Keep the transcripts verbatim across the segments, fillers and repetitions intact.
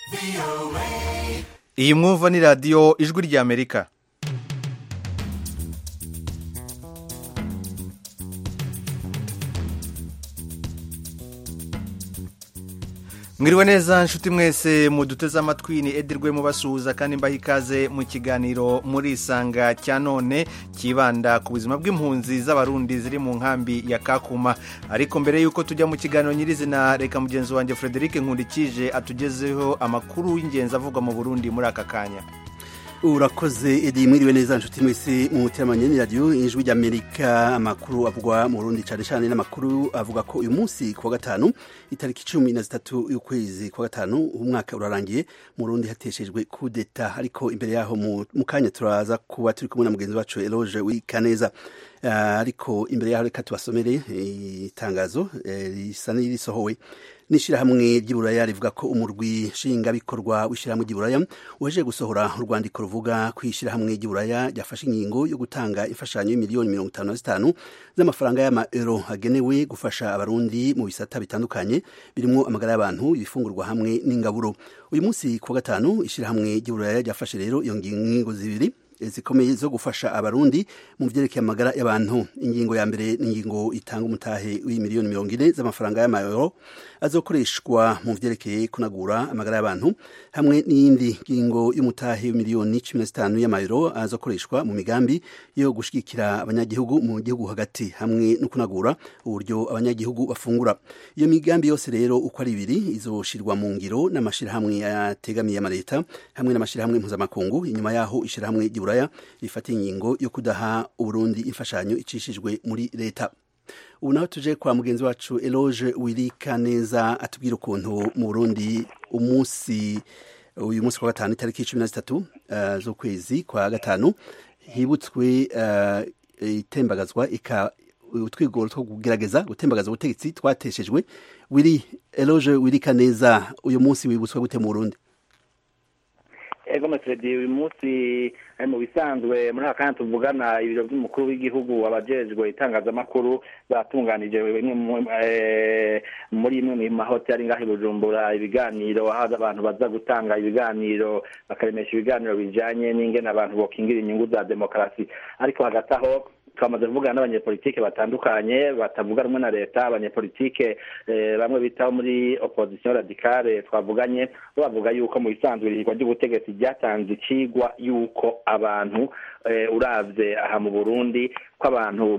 iyi mwumva ni radiyo ijwi ry'Amerika. Mwiriwe neza nshuti mwese muduteze amatwi, ni Edirwe mubasuhuza kandi mbaha ikaze mu kiganiro muri isanga cya none kibanda ku buzima bw'impunzi z'abarundi ziri mu nkambi ya Kakuma. Ariko mbere yuko tujya mu kiganiro nyirizina, reka mugenzi wanjye Frederic Nkundikije atugezeho amakuru y'ingenzi avugwa mu Burundi muri aka kanya. Urakoze Edi, mwiriwe neza nshuti mwese mu muteramanye ni radio ijwi ry'Amerika. Amakuru avugwa mu Burundi cyane cyane n'amakuru avuga ko uyu munsi ku wa gatanu itariki cumi na zitatu y'ukwezi kwa gatanu umwaka urarangiye mu Burundi hateshejwe coup d'etat. Ariko imbere yaho mu kanya turaza kuba turi kumwe na mugenzi wacu Eloge Wikaneza. Uh, ariko imbere yaho reka tubasomere itangazo risa uh, n'irisohowe n'ishirahamwe ry'Iburaya rivuga ko umurwi shinga bikorwa w'ishirahamwe ry'Iburaya waje gusohora urwandiko ruvuga ko ishirahamwe ry'Iburaya ryafashe ingingo yo gutanga imfashanyo y'imiliyoni mirongo itanu na zitanu z'amafaranga y'ama euro agenewe gufasha abarundi mu bisata bitandukanye birimo amagara y'abantu, ibifungurwa hamwe n'ingaburo. Uyu munsi ku gatanu ishirahamwe ry'Iburaya ryafashe rero iyo ngingo zibiri zikomeye zo gufasha abarundi mu vyerekeye amagara y'abantu. Ingingo ya mbere ni ingingo itanga umutahe w'imiliyoni mirongo ine z'amafaranga y'ama euro azokoreshwa mu vyerekeye kunagura amagara y'abantu, hamwe n'iyindi ngingo y'umutahe w'imiliyoni cumi na zitanu y'ama euro azokoreshwa mu migambi yo gushigikira abanyagihugu mu gihugu hagati hamwe no kunagura uburyo abanyagihugu bafungura. Iyo migambi yose rero uko ari ibiri izoshirwa mu ngiro n'amashirahamwe ategamiye amaleta hamwe n'amashirahamwe mpuzamakungu. Inyuma yaho ishirahamwe ry'Iburaya rifata ingingo yo kudaha Uburundi imfashanyo icishijwe muri leta. Ubu naho tuje kwa mugenzi wacu Eloge Wikaneza atubwira ukuntu mu Burundi umunsi uyu munsi kwa gatanu itariki cumi na zitatu uh, z'ukwezi kwa gatanu hibutswe uh, itembagazwa ika utwigoro two kugerageza gutembagaza ubutegetsi twateshejwe. Wiri Eloge Wikaneza, uyu munsi wibutswe gute mu Burundi? Ego Mesredi, uyu munsi mu bisanzwe muri aka kanya tuvugana ibiro by'umukuru w'igihugu abajejwe itangazamakuru batunganije muri imwe mu mahoteli ngaho i Bujumbura ibiganiro, aho abantu baza gutanga ibiganiro bakaremesha ibiganiro bijanye n'ingene abantu bokingira inyungu za demokarasi. Ariko hagati aho twamaze kuvugana n'abanyepolitike batandukanye batavuga rumwe na leta, abanyepolitike eh, bamwe bitaho muri opposition radicale twavuganye bavuga yuko mu bisanzwe irihirwa ry'ubutegetsi ryatanze ikigwa yuko abantu eh, uravye aha mu Burundi ko abantu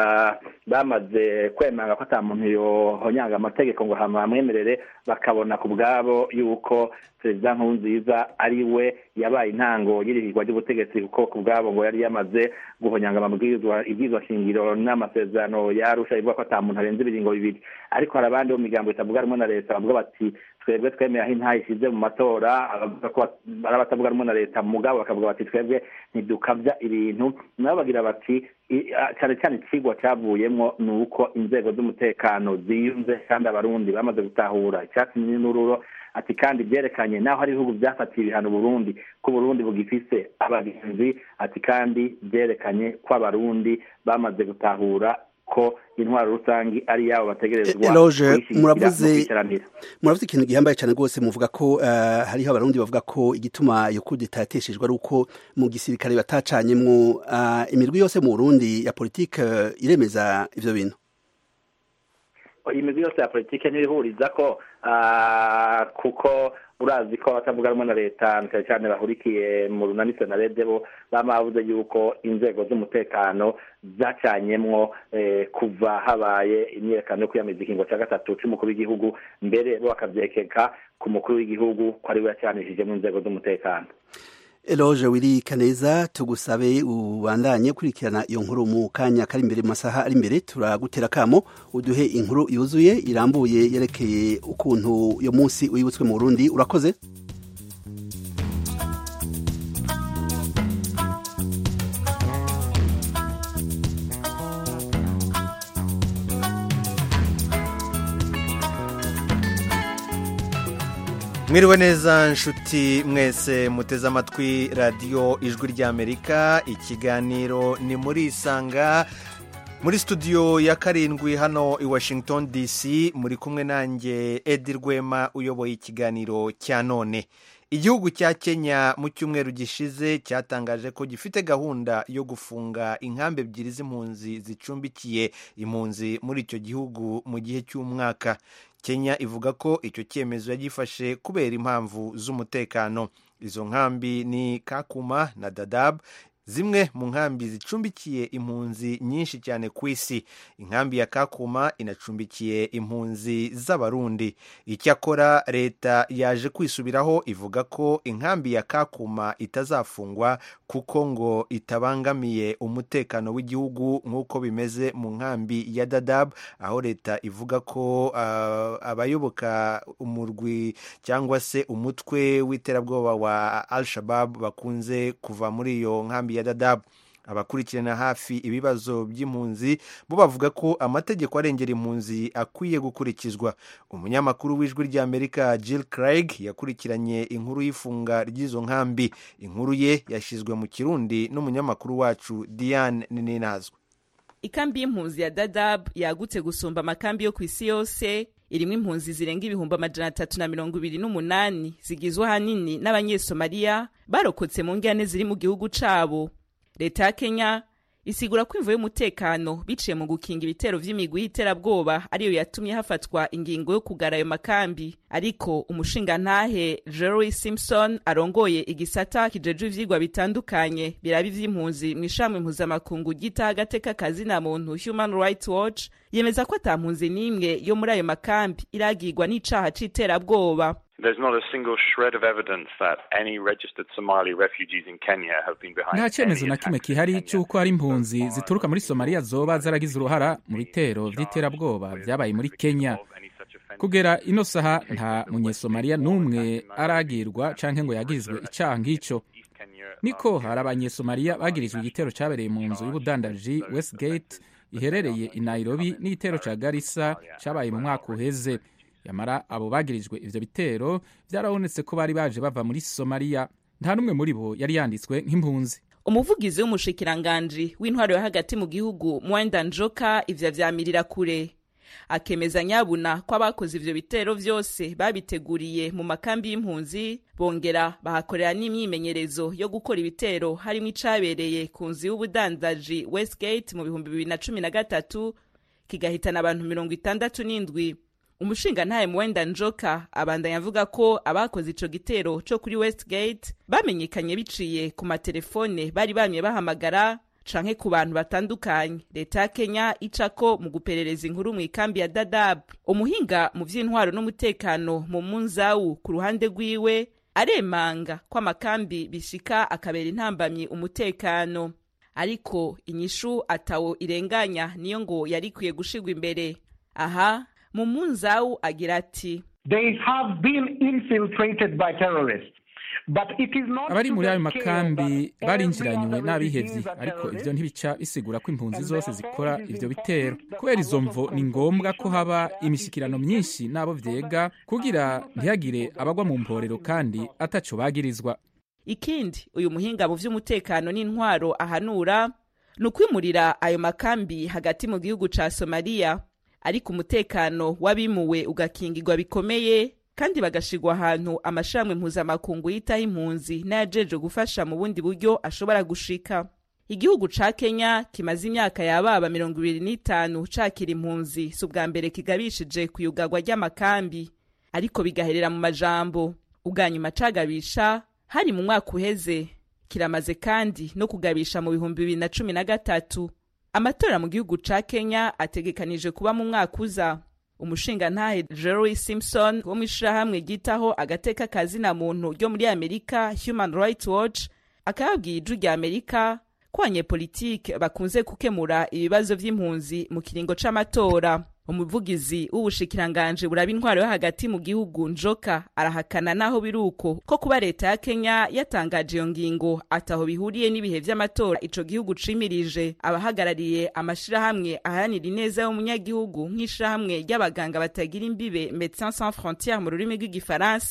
bamaze kwemanga ko ata muntu yohonyanga amategeko ngo hamwemerere, bakabona ku bwabo yuko Perezida Nkurunziza ari we yabaye intango y'irihirwa ry'ubutegetsi kuko ku bwabo ngo yari yamaze guhonyanga amabwirizwa ibwirizwa shingiro n'amasezerano yarusha ivuga ko ata muntu arenze ibiringo bibiri. Ariko hari abandi bo mu migambo itavuga rumwe na leta bavuga bati twebwe twemeye aho intahe ishize mu matora, ari abatavuga rumwe na leta mugabo bakavuga bati twebwe ntidukavya ibintu. Nabo bagira bati cyane cyane ikigwa cyavuyemo ni uko inzego z'umutekano ziyunze kandi abarundi bamaze gutahura icyatsi n'ururo. Ati kandi byerekanye naho hari ibihugu byafatiye ibihano Burundi ko Burundi bugifise abagenzi. Ati kandi byerekanye ko abarundi bamaze gutahura ko intwaro rusangi ari yabo bategerezwa. Eloge, muravuze muravuze ikintu gihambaye cyane rwose, muvuga ko uh, hariho abarundi bavuga ko igituma yo kudeta yateshejwe ari uko mu gisirikare batacanyemwo uh, imirwi yose mu Burundi ya politique uh, iremeza ivyo bintu. Imigwi yose ya politike ntibihuriza ko uh, kuko urazi ko batavuga rumwe na leta cyane cyane bahurikiye mu runani senarede bo bamavuze yuko inzego z'umutekano zacanyemwo eh, kuva habaye imyerekano yo kwiyamiriza ikingo cya gatatu cy'umukuru w'igihugu, mbere bo bakavyekeka ku mukuru w'igihugu ko ari we yacanishije mu nzego z'umutekano. Eloge Wikaneza, tugusabe ubandanye kurikirana iyo nkuru mu kanya kari imbere mu masaha ari imbere. Turagutera kamo uduhe inkuru yuzuye irambuye yerekeye ukuntu uyo munsi wibutswe mu Burundi. Urakoze. Mwiriwe neza nshuti mwese muteze amatwi radiyo ijwi ry'Amerika. Ikiganiro ni muri isanga muri studio ya karindwi hano i Washington D C muri kumwe nanjye Edi Rwema uyoboye ikiganiro cya none. Igihugu cya Kenya mu cyumweru gishize cyatangaje ko gifite gahunda yo gufunga inkambi ebyiri z'impunzi zicumbikiye impunzi muri icyo gihugu mu gihe cy'umwaka. Kenya ivuga ko icyo cyemezo yagifashe kubera impamvu z'umutekano. Izo nkambi ni Kakuma na Dadaab, zimwe mu nkambi zicumbikiye impunzi nyinshi cyane ku isi. Inkambi ya Kakuma inacumbikiye impunzi z'abarundi. Icyakora leta yaje kwisubiraho ivuga ko inkambi ya Kakuma itazafungwa kuko ngo itabangamiye umutekano w'igihugu nk'uko bimeze mu nkambi ya Dadaab, aho leta ivuga ko uh, abayoboka umurwi cyangwa se umutwe w'iterabwoba wa Al-Shabaab bakunze kuva muri iyo nkambi ya Dadaab. Abakurikirana hafi ibibazo by'impunzi bo bavuga ko amategeko arengera impunzi akwiye gukurikizwa. Umunyamakuru w'Ijwi ry'Amerika Jill Craig yakurikiranye inkuru y'ifunga ry'izo nkambi. Inkuru ye yashizwe mu Kirundi n'umunyamakuru wacu Diane Ninazwe. Ikambi y'impunzi ya Dadaab yagutse gusumba amakambi yo ku isi yose. Irimo impunzi zirenga ibihumbi amajana atatu na mirongo ibiri n'umunani zigizwe ahanini n'Abanyesomaliya barokotse mu ngane ziri mu gihugu cabo. Leta ya Kenya isigura ko imvo y'umutekano biciye mu gukinga ibitero vy'imigwi y'iterabwoba ariyo yatumye hafatwa ingingo yo kugara ayo makambi. Ariko umushingantahe Jerry Simpson arongoye igisata kijeje ivyigwa bitandukanye birabi vy'impunzi mw'ishamwe mpuzamakungu gita agateka kazina muntu Human Rights Watch yemeza ko ata mpunzi n'imwe yo muri ayo makambi iragirwa n'icaha c'iterabwoba. There's not a single shred of evidence that any registered Somali refugees in Kenya have been behind. Nta cyemezo na kimwe kihari cy'uko hari impunzi zituruka muri Somalia zoba zaragize uruhara mu bitero vy'iterabwoba vyabaye muri Kenya. Kugera ino saha nta munyesomalia n'umwe aragirwa canke ngo yagirizwe icaha nk'ico. Niko hari abanyesomalia bagirizwe igitero cabereye mu nzu y'ubudandaji Westgate iherereye i Nairobi n'igitero ca Garissa cabaye mu mwaka uheze. Yamara abo bagirijwe ivyo bitero vyarabonetse ko bari baje bava muri Somalia. Nta numwe muri bo yari yanditswe nk'impunzi. Umuvugizi w'umushikiranganje w'intwaro yo hagati mu gihugu Mwenda Njoka ivyo vyamirira kure. Akemeza nyabuna ko abakoze ivyo bitero vyose babiteguriye mu makambi y'impunzi, bongera bahakorera n'imyimenyerezo yo gukora ibitero harimo icabereye ku nzu y'ubudandaji Westgate mu bihumbi bibiri na cumi na gatatu kigahitana abantu mirongo itandatu n'indwi. Umushinga ntaye Mwenda Njoka abandanya avuga ko abakoze ico gitero cyo kuri Westgate bamenyekanye biciye ku matelefone bari bamye bahamagara canke ku bantu batandukanye. Leta ya Kenya icako mu guperereza inkuru mu ikambi ya Dadaab. Umuhinga mu vy'intwaro n'umutekano mu Munzawu ku ruhande rwiwe aremanga ko amakambi bishika akabera intambamye umutekano, ariko inyishu atawo irenganya niyo ngo yarikwiye gushigwa imbere. Aha mu Munzawu agira ati, they have been infiltrated by terrorists. Abari muri ayo makambi barinjiranywe n'abihevyi, ariko ivyo ntibica bisigura ko impunzi zose zikora ivyo bitero. Kubera izo mvo ni ngombwa ko haba imishikirano myinshi n'abo vyega kugira ntihagire abagwa mu mporero kandi ataco bagirizwa. Ikindi uyu muhinga mu vy'umutekano n'intwaro ahanura nukwimurira ayo makambi hagati mu gihugu ca Somalia, ariko umutekano wabimuwe ugakingirwa bikomeye kandi bagashigwa ahantu amashamwe mpuzamakungu yitaho impunzi n'ayajeje gufasha mu bundi buryo ashobora gushika. Igihugu ca Kenya kimaze imyaka yababa mirongo ibiri n'itanu cakira impunzi, si ubwa mbere kigabishije kuyugagwa ry'amakambi, ariko bigaherera mu majambo. Ubwanyuma cagabisha hari mu mwaka uheze, kiramaze kandi no kugabisha mu bihumbi bibiri na cumi na gatatu. Amatora mu gihugu ca Kenya ategekanije kuba mu mwaka uza. Umushinga ntahe Jerry Simpson wo mw'ishirahamwe gitaho agateka kazina muntu ryo muri Amerika Human Rights Watch akabwiye Ijwi ry'Amerika ko abanyepolitike bakunze gukemura ibibazo vy'impunzi mu kiringo c'amatora. Umuvugizi w'ubushikiranganje buraba intwaro yo hagati mu gihugu Njoka arahakana naho biruko ko kuba leta ya Kenya yatangaje iyo ngingo ataho bihuriye n'ibihe vy'amatora ico gihugu cimirije. Abahagarariye amashirahamwe aharanira ineza y'umunyagihugu nk'ishirahamwe ry'abaganga batagira imbibe Médecins Sans Frontières mu rurimi rw'igifaransa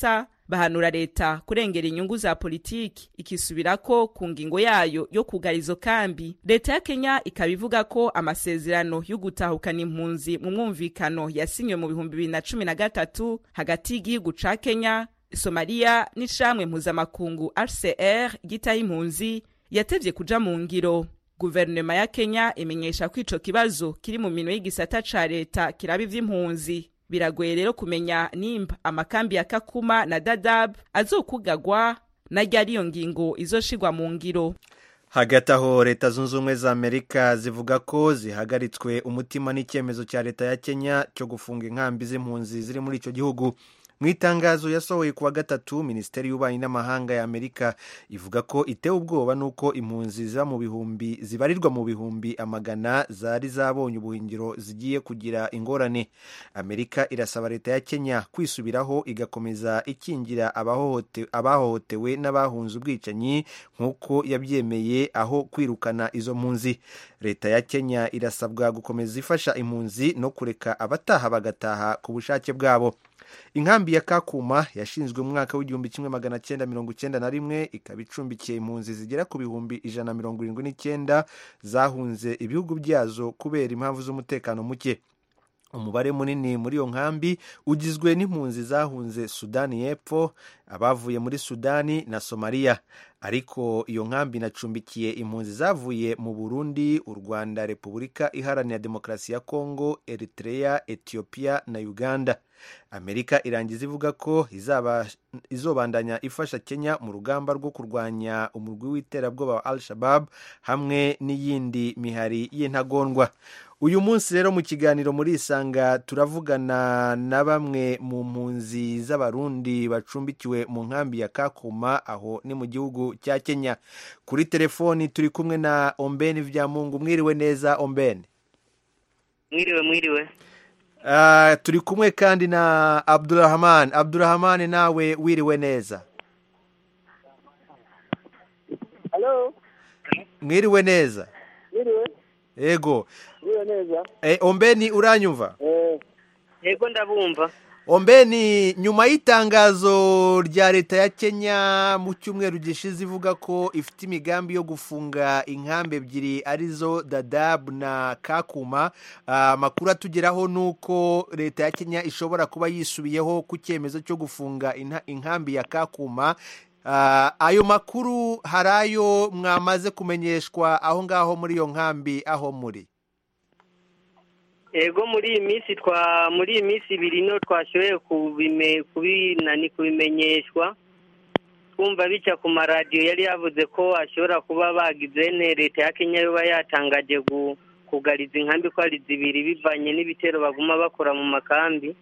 bahanura leta kurengera inyungu za politiki ikisubirako ku ngingo yayo yo kugara izo kambi. Leta ya Kenya ikaba ivuga ko amasezerano yo gutahukana impunzi mu mwumvikano yasinywe mu bihumbi bibiri na cumi na gatatu hagati y'igihugu ca Kenya, Somalia n'ishamwe mpuzamakungu H C R gitaha impunzi yatevye kuja mu ngiro. Guverinoma ya Kenya imenyesha ko ico kibazo kiri mu minwe y'igisata ca leta kiraba ivy'impunzi. Biragoye rero kumenya nimba amakambi ya Kakuma na Dadaab azokugagwa na ryari iyo ngingo izoshigwa mu ngiro. Hagati aho Leta Zunze Ubumwe za Amerika zivuga ko zihagaritswe umutima n'icyemezo cya leta ya Kenya cyo gufunga inkambi z'impunzi ziri muri ico gihugu. Mu itangazo yasohoye kuwa gatatu, Minisiteri y'Ububanyi n'Amahanga ya Amerika ivuga ko itewe ubwoba nuko impunzi ziba mu bihumbi zibarirwa mu bihumbi amagana zari zabonye ubuhingiro zigiye kugira ingorane. Amerika irasaba leta ya Kenya kwisubiraho igakomeza ikingira abahohote abahohotewe n'abahunze ubwicanyi nk'uko yabyemeye aho kwirukana izo mpunzi. Leta ya Kenya irasabwa gukomeza ifasha impunzi no kureka abataha bagataha ku bushake bwabo. Inkambi ya Kakuma yashinzwe mu mwaka w'igihumbi kimwe magana cyenda mirongo icyenda na rimwe ikaba icumbikiye impunzi zigera ku bihumbi ijana na mirongo irindwi n'icyenda zahunze ibihugu byazo kubera impamvu z'umutekano muke. Umubare munini muri iyo nkambi ugizwe n'impunzi zahunze Sudani y'Epfo, abavuye muri Sudani na Somalia. Ariko iyo nkambi inacumbikiye impunzi zavuye mu Burundi, u Rwanda, Repubulika Iharanira Demokarasi ya Kongo, Eritrea, Ethiopia na Uganda. Amerika irangiza ivuga ko izaba izobandanya ifasha Kenya mu rugamba rwo kurwanya umurwi w'iterabwoba wa Al-Shabaab hamwe n'iyindi mihari y'intagondwa. Uyu munsi rero mu kiganiro muri Isanga turavugana na bamwe mu mpunzi z'abarundi bacumbikiwe mu nkambi ya Kakuma aho ni mu gihugu cya Kenya. Kuri telefoni turi kumwe na Ombeni Vyamungu. Mwiriwe neza Ombeni? Mwiriwe mwiriwe. Uh, turi kumwe kandi na Abdurrahman. Abdurrahman, nawe wiriwe neza? Hello. Mwiriwe neza? Mwiriwe. Ego. Mwiriwe neza. Eh, Ombeni uranyumva? Eh. Ego ndabumva. Ombeni, nyuma y'itangazo rya leta ya Kenya mu cyumweru gishize ivuga ko ifite imigambi yo gufunga inkambi ebyiri arizo Dadaab na Kakuma, amakuru uh, atugeraho nuko leta ya Kenya ishobora kuba yisubiyeho ku cyemezo cyo gufunga inkambi ya Kakuma. Uh, ayo makuru harayo mwamaze kumenyeshwa aho ngaho muri iyo nkambi aho muri? Ego muri iyi minsi twa muri iyi minsi ibiri no twashoboye kubime kubinani kubimenyeshwa, twumva bica ku maradiyo yari yavuze ko ashobora kuba bagize ne leta ya Kenya yoba yatangaje kugariza inkambi ko ari zibiri bivanye n'ibitero baguma bakora mu makambi.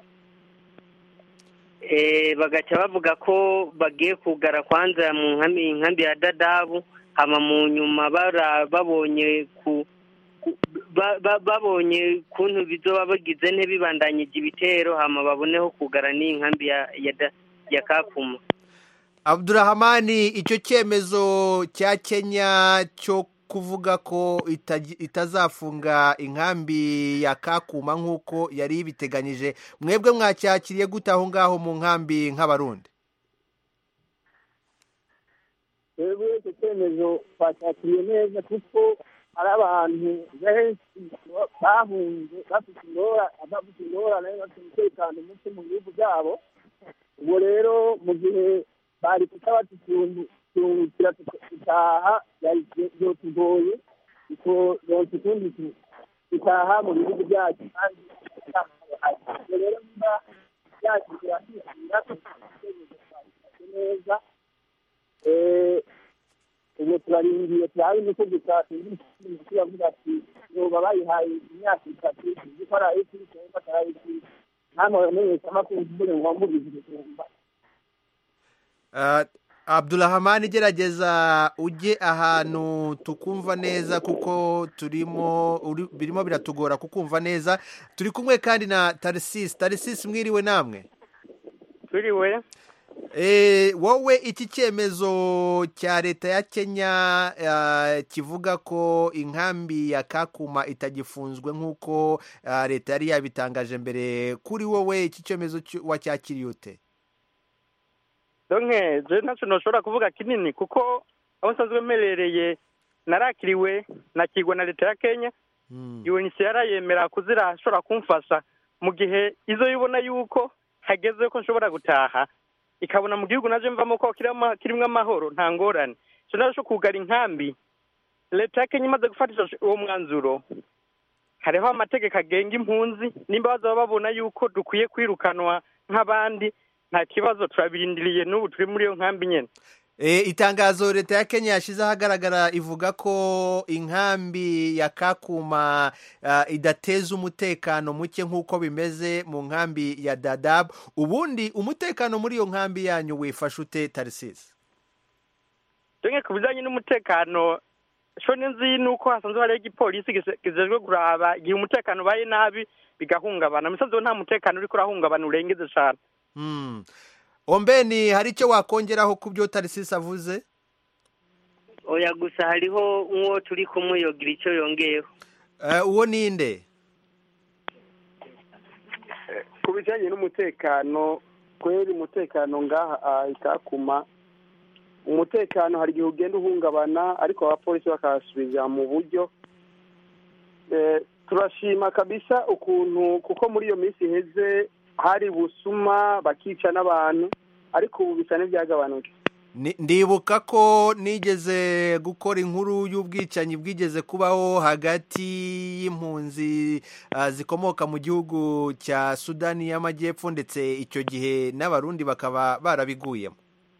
Eh bagaca bavuga ko bagiye kugara kwanza mu nkambi inkambi ya Dadaab, hama mu nyuma babonye ku babonye kuntu bizoba bagize ne bibandanyije ibitero hama baboneho kugara n'inkambi ya ya, ya Kakuma. Abdurrahmani, icyo cyemezo cya Kenya cyo kuvuga ko itazafunga inkambi ya Kakuma nk'uko yari ibiteganyije, mwebwe mwacyakiriye gute aho ngaho mu nkambi nk'abarundi? Ego icyo cyemezo twacyakiriye neza kuko hari abantu benshi bahunze bafite ingora bafite ingora nayo bafite umutekano muke mu bihugu byabo. Ubwo rero mu gihe bari kutaba tutuntu tutaha yotugoye iko yotundi tutaha mu bihugu byacu kandi rero mba yakira neza eh ubu turarindiye turabe niko gutata n'iki yavuga ati yoba bayihaye imyaka itatu gukora iki cyangwa tariki namo neza makuru bure ngo mbizi kumba. Uh, Abdurrahman, gerageza ujye ahantu tukumva neza kuko turimo birimo biratugora kukumva neza. Turi kumwe kandi na Tarsis. Tarsis, mwiriwe namwe? Twiriwe. Eh wowe iki cyemezo cya leta ya Kenya uh, kivuga ko inkambi ya Kakuma itagifunzwe nk'uko uh, leta yari yabitangaje mbere, kuri wowe iki cyemezo wacyakiriye ute? donke je naco noshobora kuvuga kinini kuko aho nsanzwe mperereye narakiriwe nakirwa na leta ya Kenya. U N H C R yemera kuzira ashobora kumfasha mu gihe izo yibona yuko hageze ko nshobora gutaha ikabona mu gihugu naje mvamo ko kirimwe amahoro nta ngorane. So narasho kugara inkambi leta ya Kenya imaze gufatisha uwo mwanzuro hariho amategeko agenga impunzi nimba baza babona yuko dukwiye kwirukanwa nk'abandi nta kibazo turabirindiriye n'ubu turi muri iyo nkambi nyene. E, itangazo leta ya Kenya yashize ahagaragara ivuga ko inkambi ya Kakuma uh, idateza umutekano muke nk'uko bimeze mu nkambi ya Dadaab. Ubundi umutekano muri iyo nkambi yanyu wifashe ute Tarcisse? Denge kubijanye n'umutekano shone nzi nuko hasanzwe hari igipolisi gizejwe kuraba igihe umutekano baye nabi bigahungabana. Misanzwe nta mutekano uri kurahungabana urengeze cyane. Hmm. Ombeni hari icyo wakongeraho ku byo Tarcisse avuze? Oya gusa hariho uwo turi kumwe yogira icyo yongeyeho. Eh uwo ninde? Ku bijyanye n'umutekano kweri umutekano ngaha Kakuma umutekano hari igihe ugenda uhungabana ariko abapolisi bakasubiza mu buryo. Eh turashima kabisa ukuntu kuko muri iyo minsi heze hari busuma bakica n'abantu ariko ubu bisa n'ibyagabanuka. Ndibuka ko nigeze gukora inkuru y'ubwicanyi bwigeze kubaho hagati y'impunzi uh, zikomoka mu gihugu cya Sudani y'Amajyepfo ndetse icyo gihe n'abarundi bakaba barabiguyemo.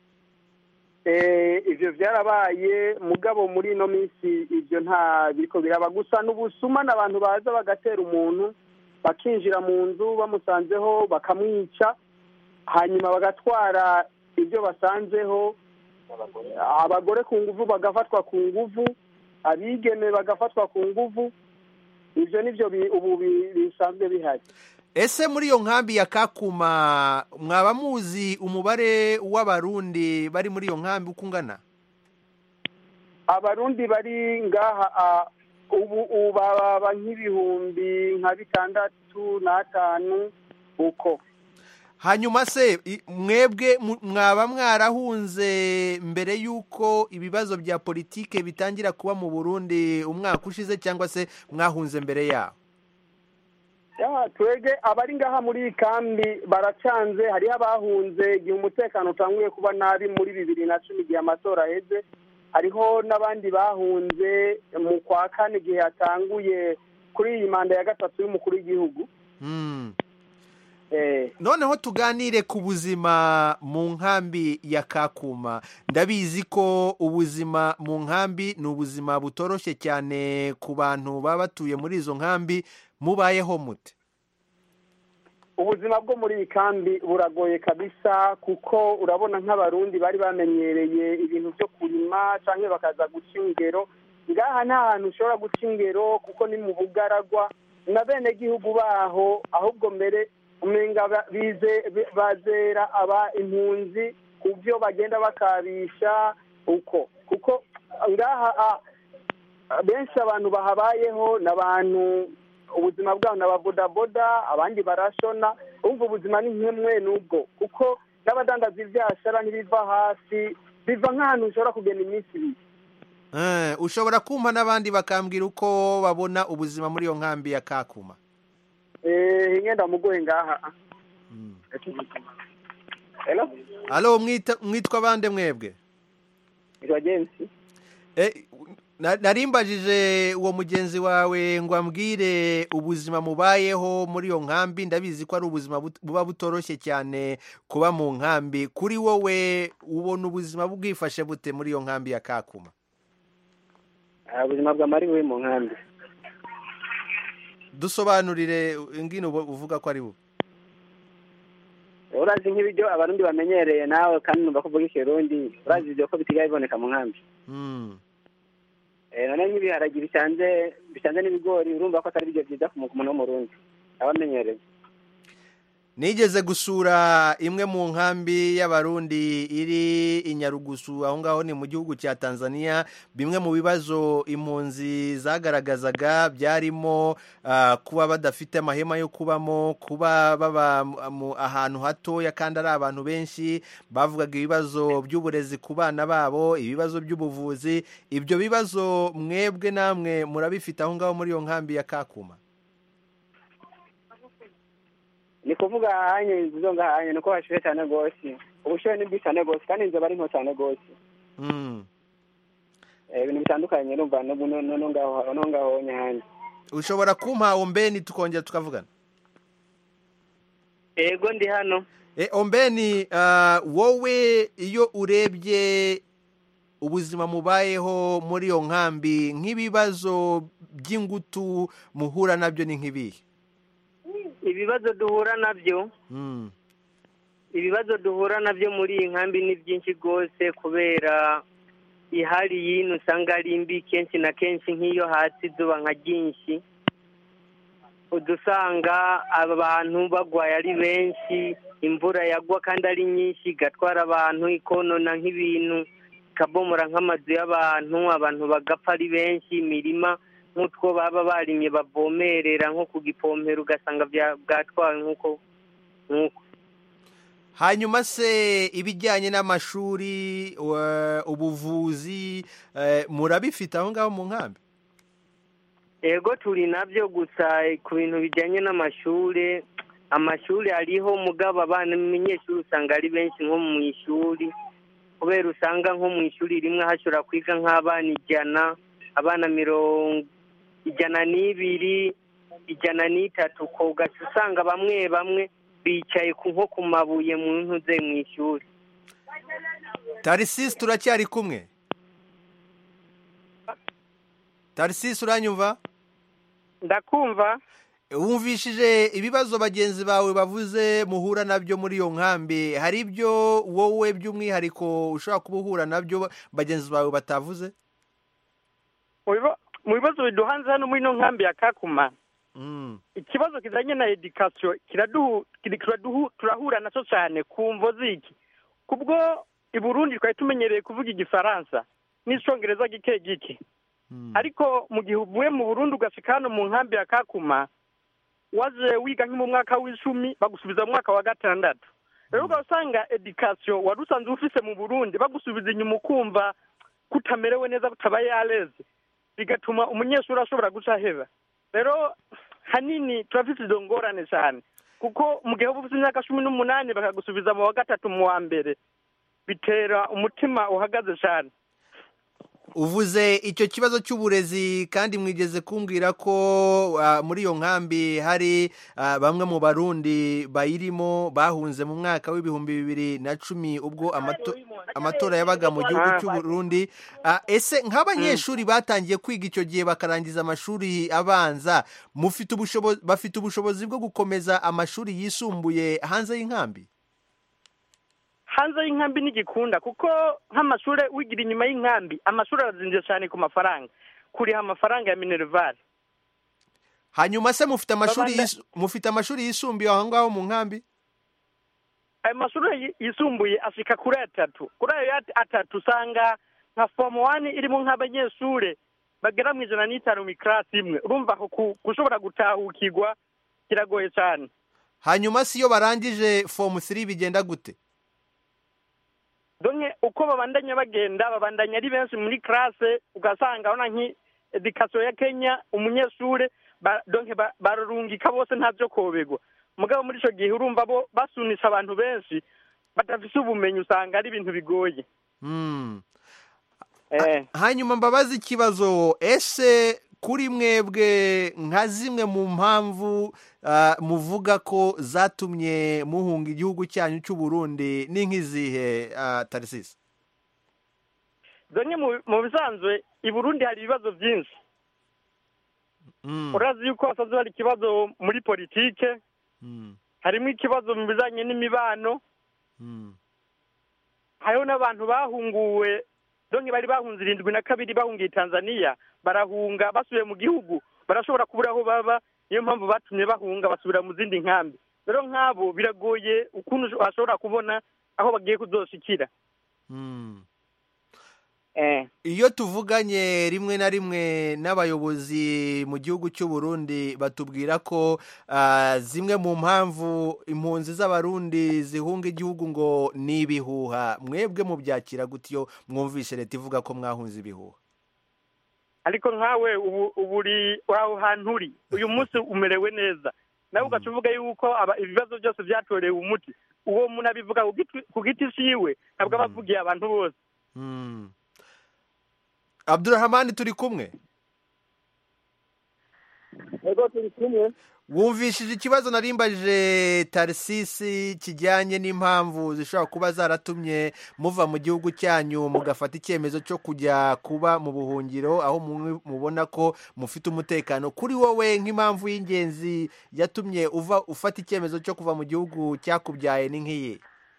Eh ivyo byarabaye mugabo muri ino minsi ivyo nta biko biraba gusa n'ubusuma n'abantu baza bagatera umuntu bakinjira mu nzu bamusanzeho bakamwica hanyuma bagatwara ibyo basanzeho abagore ku nguvu bagafatwa ku nguvu abigeme bagafatwa ku nguvu ivyo nivyo ubu bisanzwe bihari. Ese muri iyo nkambi ya Kakuma mwaba muzi umubare w'abarundi bari muri iyo nkambi ukungana? Abarundi bari ngaha ubu ubaba nk'ibihumbi nka bitandatu n'atanu uko. Hanyuma se mwebwe mwaba mwarahunze mbere yuko ibibazo bya politike bitangira kuba mu Burundi umwaka ushize cyangwa se mwahunze mbere yaho? Ya twege abari ngaha muri kambi baracanze hari abahunze igihe umutekano utanguye kuba nabi muri bibiri na cumi igihe amatora heze. Hariho n'abandi bahunze mu kwa kane igihe yatanguye kuri iyi manda ya gatatu y'umukuru w'igihugu. Mm. Eh. Noneho tuganire ku buzima mu nkambi ya Kakuma. Ndabizi ko ubuzima mu nkambi ni ubuzima butoroshye cyane ku bantu baba batuye muri izo nkambi. Mubayeho mute? Ubuzima bwo muri iyi kambi buragoye kabisa kuko urabona nk'abarundi bari bamenyereye ibintu byo kurima canke bakaza guca ingero. Ngaha nta hantu ushobora guca ingero kuko ni mu bugaragwa na bene gihugu baho ahubwo mbere umenga bize bazera aba impunzi kubyo bagenda bakabisha uko kuko ngaha benshi abantu bahabayeho n'abantu ubuzima bwabo n'ababodaboda abandi barashona umva ubuzima ni nkemwe nubwo kuko n'abadandaza ivyashara ntibiva hasi biva nk'ahantu ushobora kugenda iminsi ibiri. Eh ushobora kumpa n'abandi bakambwira uko babona ubuzima muri iyo nkambi ya Kakuma? Eh ngenda mugoye ngaha. Mm. Hello? Allo mwita mwitwa bande mwebwe? Agency. Eh narimbajije uwo mugenzi wawe ngo ambwire ubuzima mubayeho muri iyo nkambi. Ndabizi ko ari ubuzima buba butoroshye cyane kuba mu nkambi. Kuri wowe ubona ubuzima bwifashe bute muri iyo nkambi ya Kakuma? Ubuzima bw'amari we mu nkambi. Dusobanurire ingino uvuga ko ari bube. Urazi nk'ibyo abarundi bamenyereye nawe kandi numva ko uvuga ikirundi urazi ibyo ko bitigaye biboneka mu nkambi. Mm. Eh none nk'ibiharagi bisanze bisanze n'ibigori urumva ko atari byo byiza ku muntu w'umurundi abamenyereye. nigeze gusura imwe mu nkambi y'abarundi iri i Nyarugusu aho ngaho ni mu gihugu cya Tanzania. Bimwe mu bibazo impunzi zagaragazaga byarimo uh, kuba badafite amahema yo kubamo, kuba baba ahantu hatoya kandi ari abantu benshi. Bavugaga ibibazo by'uburezi ku bana babo, ibibazo by'ubuvuzi. Ibyo bibazo mwebwe namwe murabifite aho ngaho muri iyo nkambi ya Kakuma? ni kuvuga hanye izo ngahanye nuko bashuye cyane gose ubushuye ni bw'cyane gose kandi inzo bari nto cyane gose mm eh ibintu bitandukanye numva no no ngaho no ngaho nyanje. Ushobora kumpa Ombeni tukongera tukavugana? Ego ndi hano. Eh Ombeni, uh, wowe iyo urebye ubuzima mubayeho muri iyo nkambi nk'ibibazo by'ingutu muhura nabyo ni nk'ibihe? Ibibazo duhura nabyo mm. ibibazo duhura nabyo muri iyi nkambi ni byinshi gose kubera ihari yino usanga ari mbi kenshi na kenshi nk'iyo hasi zuba nka byinshi udusanga abantu bagwaye ari benshi, imvura yagwa kandi ari nyinshi gatwara abantu ikonona nk'ibintu kabomora nk'amazu y'abantu, abantu bagapfa ari benshi, imirima nk'utwo baba barimye bavomerera nko ku gipompero ugasanga bwatwawe nk'uko nk'uko. Hanyuma se ibijyanye n'amashuri, ubuvuzi, murabifite aho ngaho mu nkambi? Ego turi nabyo gusa ku bintu bijyanye n'amashuri, amashuri ariho mugabo abana n'umunyeshuri usanga ari benshi nko mu ishuri kubera usanga nko mu ishuri rimwe hashobora kwiga nk'abana ijana, abana mirongo ijana n'ibiri, ijana n'itatu, ko ugaca usanga bamwe bamwe bicaye nko ku mabuye mu ntuze mu ishuri. Tarisisi turacyari kumwe? Tarisisi uranyumva? Ndakumva. Wumvishije ibibazo bagenzi bawe bavuze muhura nabyo muri iyo nkambi, hari ibyo wowe by'umwihariko ushobora kuba uhura nabyo bagenzi bawe batavuze? Mu bibazo biduhanze hano muri ino nkambi ya Kakuma, mm. ikibazo kizanye na education kiraduhu kiraduhu turahura naco cyane kumvo ziki kubwo i Burundi twari tumenyereye kuvuga igifaransa n'icyongereza gike gike, mm. ariko mu gihe uvuye mu Burundi ugashika hano mu nkambi ya Kakuma waje wiga nko mu mwaka w'icumi bagusubiza mu mwaka wa gatandatu, rero ugasanga education warusanze ufise mu Burundi bagusubiza inyuma ukumva kutamerewe neza kutabaye aleze, bigatuma umunyeshuri ashobora guca heba. Rero hanini turafite izo ngorane cyane kuko mu gihe ufite imyaka cumi n'umunani bakagusubiza mu wa gatatu mu wa mbere bitera umutima uhagaze cyane. Uvuze icyo kibazo cy'uburezi kandi mwigeze kumbwira ko uh, muri iyo nkambi hari uh, bamwe mu barundi bayirimo bahunze mu mwaka w'ibihumbi bibiri na cumi ubwo amato, amatora yabaga mu gihugu cy'u Burundi. Uh, ese nk'abanyeshuri batangiye kwiga icyo gihe bakarangiza amashuri abanza, mufite ubushobozi bafite ubushobozi bwo gukomeza amashuri yisumbuye hanze y'inkambi? Hanze y'inkambi n'igikunda kuko nk'amashuri wigira inyuma y'inkambi amashuri arazinze cyane ku mafaranga, kuriha amafaranga ya minerval. Hanyuma se mufite amashuri yisu, mufite amashuri yisumbuye aho ngaho mu nkambi? Ayo mashuri yisumbuye ashika kuri atatu, kuri ayo atatu usanga nka form one irimo nk'abanyeshuri bagera mu ijana n'itanu mu class imwe, urumva ko kushobora gutahukirwa kiragoye cyane. Hanyuma si yo barangije form three bigenda gute? Donye uko babandanya bagenda babandanya ari benshi muri classe ugasanga ona nki education ya Kenya umunyeshure ba, donke ba, bararungika bose ntavyo kobegwa, mugabo muri ico gihe urumva bo basunisha abantu benshi batafise ubumenyi usanga ari ibintu bigoye. mm. eh. Hanyuma mbabaza ikibazo, ese kuri mwebwe nka zimwe mu mpamvu uh, muvuga ko zatumye muhunga igihugu cyanyu cy'u Burundi ni nk'izihe uh, Tarisisi? Donye mu bisanzwe i Burundi hari ibibazo byinshi. mm. Urazi yuko hasanzwe hari ikibazo muri politike, mm. harimo ikibazo mu bizanye n'imibano, mm. hariho n'abantu bahunguwe, donye bari bahunze irindwi na kabiri bahungiye Tanzania barahunga basubiye mu gihugu barashobora kubura aho baba, niyo mpamvu batumye bahunga basubira mu zindi nkambi. rero nk'abo biragoye ukuntu ashobora kubona aho bagiye kuzoshikira. Iyo tuvuganye rimwe na rimwe n'abayobozi mu gihugu cy'u Burundi batubwira ko zimwe mu mpamvu impunzi z'abarundi zihunga igihugu ngo ni ibihuha. Mwebwe mubyakira gutyo mwumvishe leta ivuga ko mwahunze ibihuha? Ariko nkawe ubu uburi aho hantu uri uyu munsi umerewe neza, nawe ugacuvuga yuko ibibazo byose byatorewe umuti, uwo muntu abivuga ku giti ciwe ntabwo abavugiye abantu bose. Abdurrahman, turi kumwe? Ego turi kumwe. Wumvishije ikibazo narimbajije Tarsisi kijyanye n'impamvu zishobora kuba zaratumye muva mu gihugu cyanyu mugafata icyemezo cyo kujya kuba mu buhungiro aho mubona ko mufite umutekano. Kuri wowe nk'impamvu y'ingenzi yatumye uva ufata icyemezo cyo kuva mu gihugu cyakubyaye ni nk'iyi?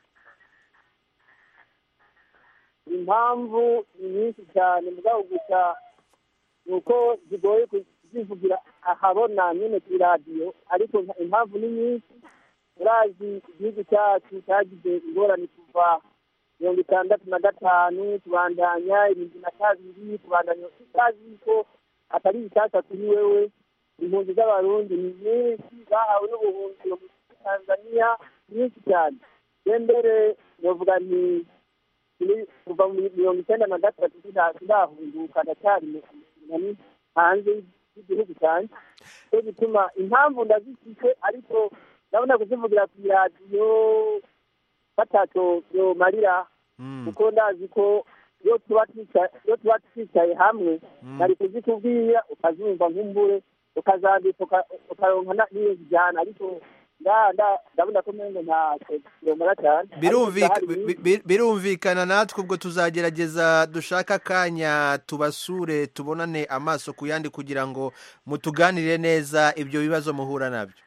Impamvu nyinshi cyane mugabo gusa nuko zigoye kuzivugira ahabona nyine kuri radiyo, ariko impamvu ni nyinshi. Urazi igihugu cyacu cyagize ingorane kuva mirongo itandatu na gatanu tubandanya irindwi na kabiri tubandanya, utazi ko atari bishyashya kuri wewe. Impunzi z'abarundi ni nyinshi bahawe n'ubuhungiro muri Tanzania nyinshi cyane. Mbere bavuga ni kuva mu mirongo icyenda na gatatu turahunguka ndacyari hanze y'igihugu cyanjye. cyo gituma impamvu ndazifite, ariko ndabona kuzivugira ku radiyo batatu yomarira, kuko ndazi ko iyo tuba twicaye hamwe nari kuzikubwira ukazumva nk'umbure ukazandika ukaronka n'iyo zijyana, ariko ndabona ko mwengo nta kiromara cyane. Birumvikana, natwe ubwo tuzagerageza dushaka akanya tubasure tubonane amaso ku yandi kugira ngo mutuganire neza ibyo bibazo muhura nabyo.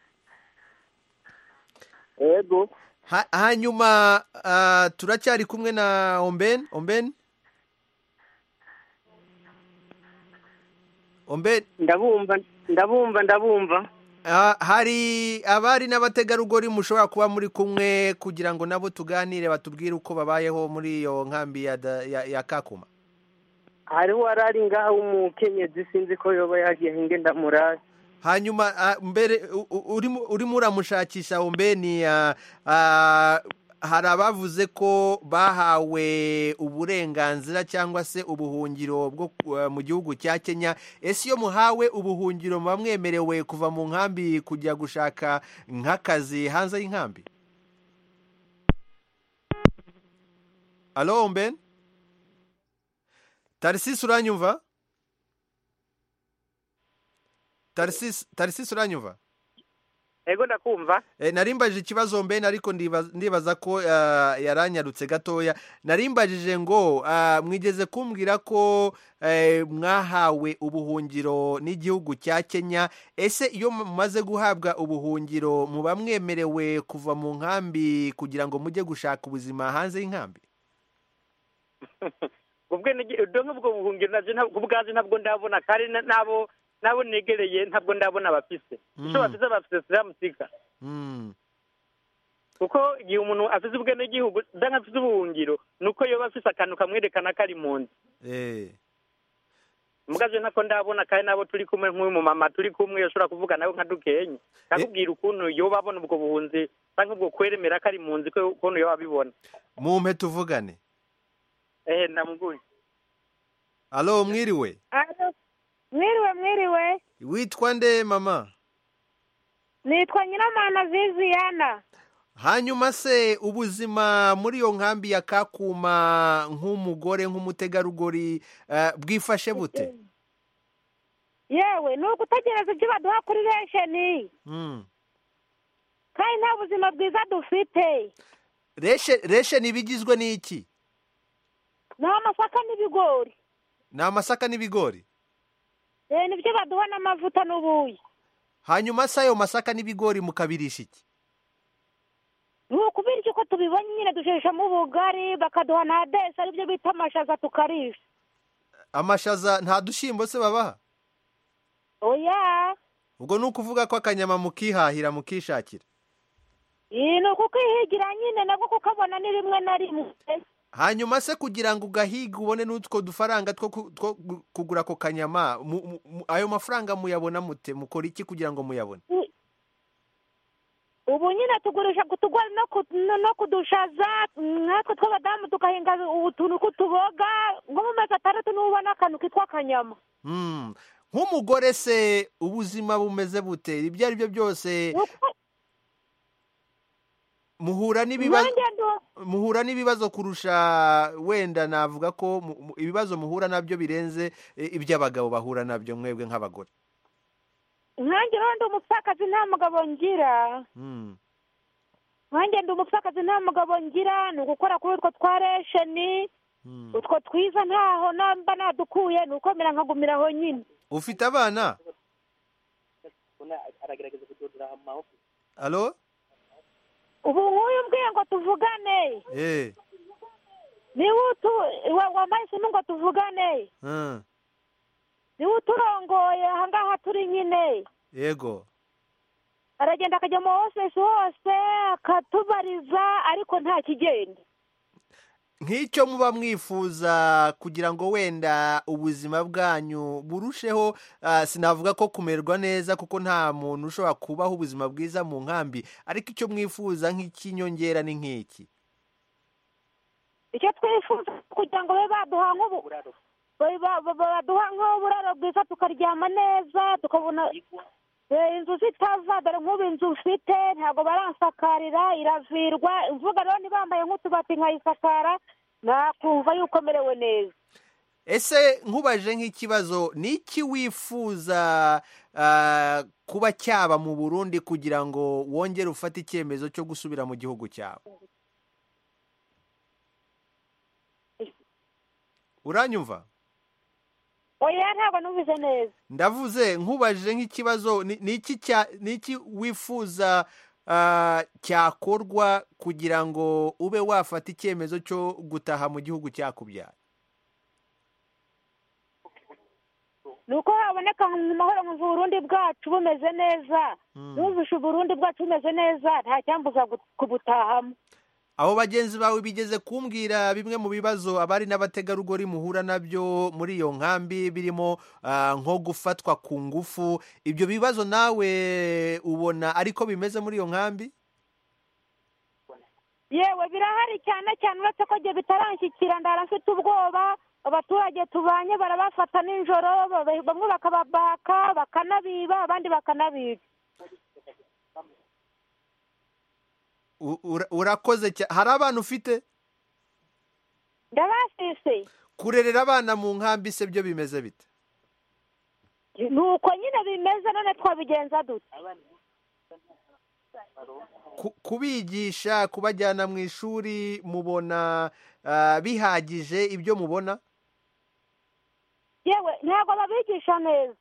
Yego. Hanyuma turacyari kumwe na Omben Omben Omben ndabumva ndabumva ndabumva hari abari n'abategarugori mushobora kuba muri kumwe kugira ngo nabo tuganire batubwire uko babayeho muri iyo nkambi ya ya Kakuma? hariho arari ngaha w'umukenyezi sinzi ko yoba yagiye hinge ndamuraje. Hanyuma mbere urimo uramushakisha Ombeni, hari abavuze ko bahawe uburenganzira cyangwa se ubuhungiro bwo mu gihugu cya Kenya. Ese iyo muhawe ubuhungiro muba mwemerewe kuva mu nkambi kujya gushaka nk'akazi hanze y'inkambi? Alo Omben? Tarsisi uranyumva? Tarsisi Tarsisi uranyumva? Ego ndakumva. Eh, narimbajije ikibazo Omben, ariko ndibaza ko uh, yaranyarutse gatoya. Narimbajije ngo uh, mwigeze kumbwira ko uh, mwahawe ubuhungiro n'igihugu cya Kenya. Ese iyo mumaze guhabwa ubuhungiro muba mwemerewe kuva mu nkambi kugira ngo mujye gushaka ubuzima hanze y'inkambi? Ubwo ndonke ubwo buhungiro naje kubwaje ntabwo ndabona kare nabo nabo negereye ntabwo ndabona abafise. Icyo bafise bafise siramusika. Mm. Kuko igihe umuntu afise ubwene gihugu danga afise ubuhungiro nuko yoba afise akantu kamwerekana kari munsi. Eh. Mugaje nako ndabona kare nabo turi kumwe nk'uyu mu mama turi kumwe yoshora kuvuga nawe nka dukenye. Nakubwira ukuntu yoba abona ubwo buhunzi cyangwa ubwo kweremera kari munsi ko ukuntu yoba abibona. Mumpe tuvugane. Eh namuguye. Alo mwiriwe? Alo. Mwiriwe mwiriwe. Witwa nde mama? Nitwa Nyiramana Viviana. Hanyuma se ubuzima muri iyo nkambi ya Kakuma nk'umugore nk'umutegarugori uh, bwifashe bute? Yewe nuko utagereza ibyo baduha kuri resheni. Mm. Kandi nta buzima bwiza dufite. Reshe resheni bigizwe n'iki? Ni amasaka n'ibigori. Ni amasaka n'ibigori? Eh, nibyo baduha n'amavuta n'ubuyi. Hanyuma se ayo masaka n'ibigori mukabirisha iki? Nuko biryo ko tubibonye nyine dusheshamo ubugari bakaduha na desa aribyo bita amashaza tukarisha. Amashaza nta dushimbo se babaha? Oya. Ubwo nukuvuga ko akanyama mukihahira mukishakira? iyi ni ukukwihigira nyine nabwo kukabona ni rimwe na rimwe. hanyuma se kugira ngo ugahiga ubone n'utwo dufaranga two kugura ako kanyama ayo mafaranga muyabona mute mukora iki kugira ngo muyabone? ubu nyine tugurisha kutugora no kudushaza natwe tw'abadamu tugahinga utuntu kutuboga nko mu mezi atandatu n'ubona akantu kitwa akanyama. nk'umugore se ubuzima bumeze bute? ibyo ari byo byose muhura n'ibibazo muhura n'ibibazo kurusha wenda navuga ko ibibazo muhura nabyo birenze iby'abagabo bahura nabyo mwebwe nk'abagore? nkanjye rero ndi umupfakazi nta mugabo ngira. nkanjye ndi umupfakazi nta mugabo ngira ni ugukora kuri utwo twa resheni utwo twiza ntaho namba nadukuye ni ukomera nkagumira aho nyine. ufite abana? alo ubu nk'uyu mbwiye ngo tuvugane eh niba utu wambaye isimu ngo tuvugane niba uturongoye aha ngaha turi nyine yego aragenda akajya mu ofisi hose akatubariza ariko nta kigenda. nk'icyo muba mwifuza kugira ngo wenda ubuzima bwanyu burusheho sinavuga ko kumerwa neza kuko nta muntu ushobora kubaho ubuzima bwiza mu nkambi, ariko icyo mwifuza nk'ikinyongera ni nk'iki? icyo twifuza kugira ngo babe baduha nk'uburaro baduha nk'uburaro bwiza tukaryama neza tukabona inzu zitava dore nk'ubu inzu ufite ntabwo baransakarira iravirwa imvuga rero ntibambaye nk'utubati nkayisakara nakumva yuko merewe neza. ese nkubaje nk'ikibazo ni iki wifuza kuba cyaba mu Burundi kugira ngo wongere ufate icyemezo cyo gusubira mu gihugu cyawe? uranyumva? oya ntabwo numvise neza. ndavuze nkubaje nk'ikibazo ni iki ni iki wifuza cyakorwa kugira ngo ube wafata icyemezo cyo gutaha mu gihugu cyakubyaye? ni uko haboneka mu mahoro mu Burundi bwacu bumeze neza. numvishe Uburundi bwacu bumeze neza nta cyambuza kubutahamo. abo bagenzi bawe bigeze kumbwira bimwe mu bibazo abari n'abategarugori muhura nabyo muri iyo nkambi birimo nko gufatwa ku ngufu. ibyo bibazo nawe ubona ariko bimeze muri iyo nkambi? yewe birahari cyane cyane uretse ko igihe bitaranshyikira ndara mfite ubwoba. abaturage tubanye barabafata nijoro bamwe bakababaka bakanabiba abandi bakanabica. urakoze cyane. hari abana ufite? ndabafise. kurerera abana mu nkambi se byo bimeze bite? ni uko nyine bimeze none twabigenza dute? kubigisha kubajyana mu ishuri mubona bihagije ibyo mubona? yewe ntabwo babigisha neza.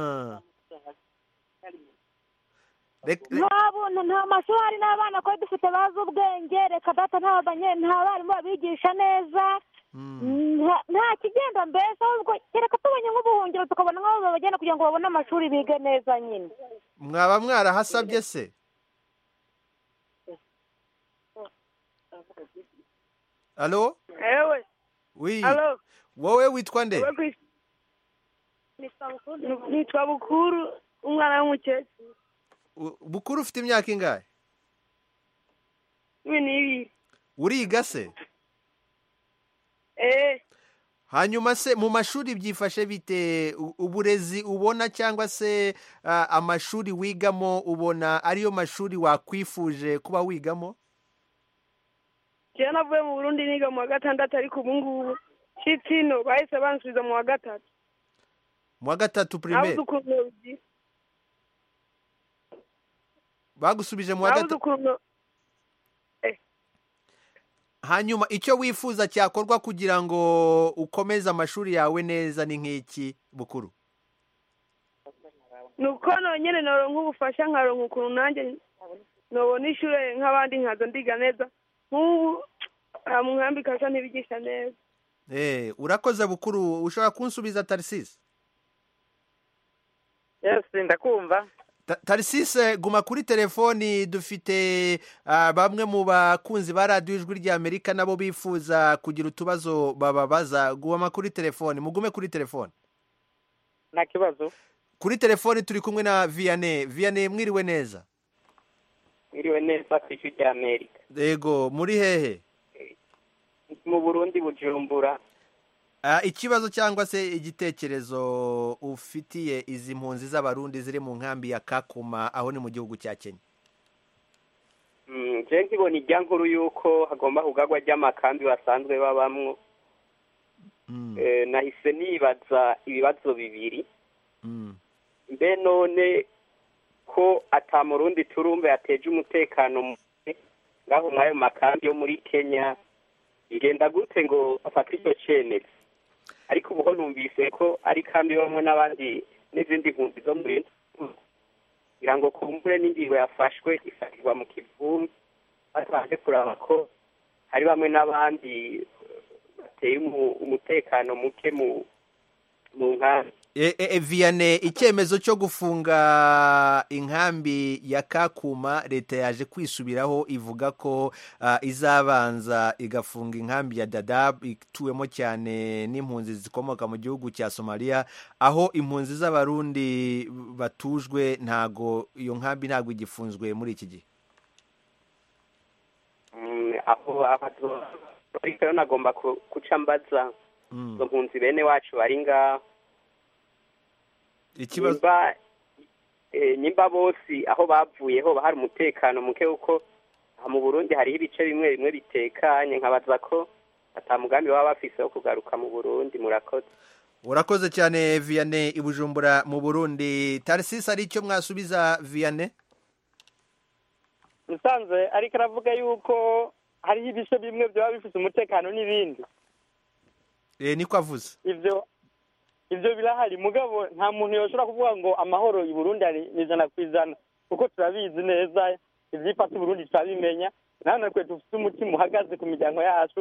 nta mashuri hari n'abana ko dufite bazi ubwenge reka data nta barimu babigisha neza nta kigenda mbese ahubwo reka tubonye nk'ubuhungiro tukabona nk'aho babagenda kugira ngo babone amashuri bige neza nyine. mwaba mwarahasabye se? alo ewe wi wowe witwa nde? nitwa Bukuru umwana w'umukecuru. Bukuru ufite imyaka ingahe? cumi n'ibiri. uriga se? eh hanyuma se mu mashuri byifashe bite? uburezi ubona cyangwa se amashuri wigamo ubona ariyo mashuri wakwifuje kuba wigamo? Kera navuye mu Burundi niga mu wa gatandatu ariko ubu ngubu shitino bahise bansubiza mu wa gatatu. mu wa gatatu primaire? bagusubije mu wa gatatu. eh hanyuma icyo wifuza cyakorwa kugira ngo ukomeze amashuri yawe neza ni nk'iki Bukuru? nuko nonyene noronka ubufasha nkaronka ukuntu nanjye nobona ishure nk'abandi nkaza ndiga neza. nk'ubu mu nkambi kasha ntibigisha neza. eh urakoze Bukuru. ushobora kunsubiza Tarsisi? yes ndakumva. Tarisise guma kuri telefoni dufite bamwe mu bakunzi ba radiyo ijwi ry'Amerika nabo bifuza kugira utubazo bababaza. Guma kuri telefoni, mugume kuri telefoni. Nta kibazo. Kuri telefoni turi kumwe na Vianney. Vianney, mwiriwe neza? Mwiriwe neza ku ijwi ry'Amerika. Yego, muri hehe? Mu Burundi, Bujumbura. Ikibazo cyangwa se igitekerezo ufitiye izi mpunzi z'abarundi ziri mu nkambi ya Kakuma aho ni mu gihugu cya Kenya? Mm, je nkibona ijya nkuru yuko hagomba kugagwa ry'amakambi basanzwe babamwo. Mm. Eh, nahise nibaza ibibazo bibiri. Mm. Mbe none ko ata murundi turumbe yateje umutekano muke ngaho mwayo makambi yo muri Kenya, igenda gute ngo afate icyo cyemezo? Ariko ubu numvise ko ari kambi bamwe n'abandi n'izindi mpunzi zo muri kugira ngo kumbure n'ingingo yafashwe ifatirwa mu kivunga, batabanje kuraba ko hari bamwe n'abandi bateye umutekano muke mu mu nkambi. Vianney, icyemezo cyo gufunga inkambi ya Kakuma leta yaje kwisubiraho ivuga ko uh, izabanza igafunga inkambi ya Dadaab ituwemo cyane n'impunzi zikomoka mu gihugu cya Somalia, aho impunzi z'abarundi batujwe ntago iyo nkambi ntago igifunzwe muri iki gihe. Mm, aho abato ariko nagomba kuca mbaza mm. mpunzi bene wacu bari ngaho ikibazo nimba eh, nimba bose aho bavuyeho bahari umutekano muke uko mu Burundi hari ibice bimwe bimwe bitekanye, nkabaza ko atamugambi baba bafise wo kugaruka mu Burundi. Murakoze. Urakoze cyane Vianney i Bujumbura mu Burundi. Tarisise, ari icyo mwasubiza Vianney? Musanze ariko aravuga yuko hari ibice bimwe byaba bifise umutekano n'ibindi. Eh, niko avuze. Ivyo Ivyo birahari, mugabo nta muntu yoshobora kuvuga ngo amahoro i Burundi ari nizana kwizana, kuko turabizi neza ivyifata i Burundi turabimenya, naho natwe dufite umutima uhagaze ku miryango yacu.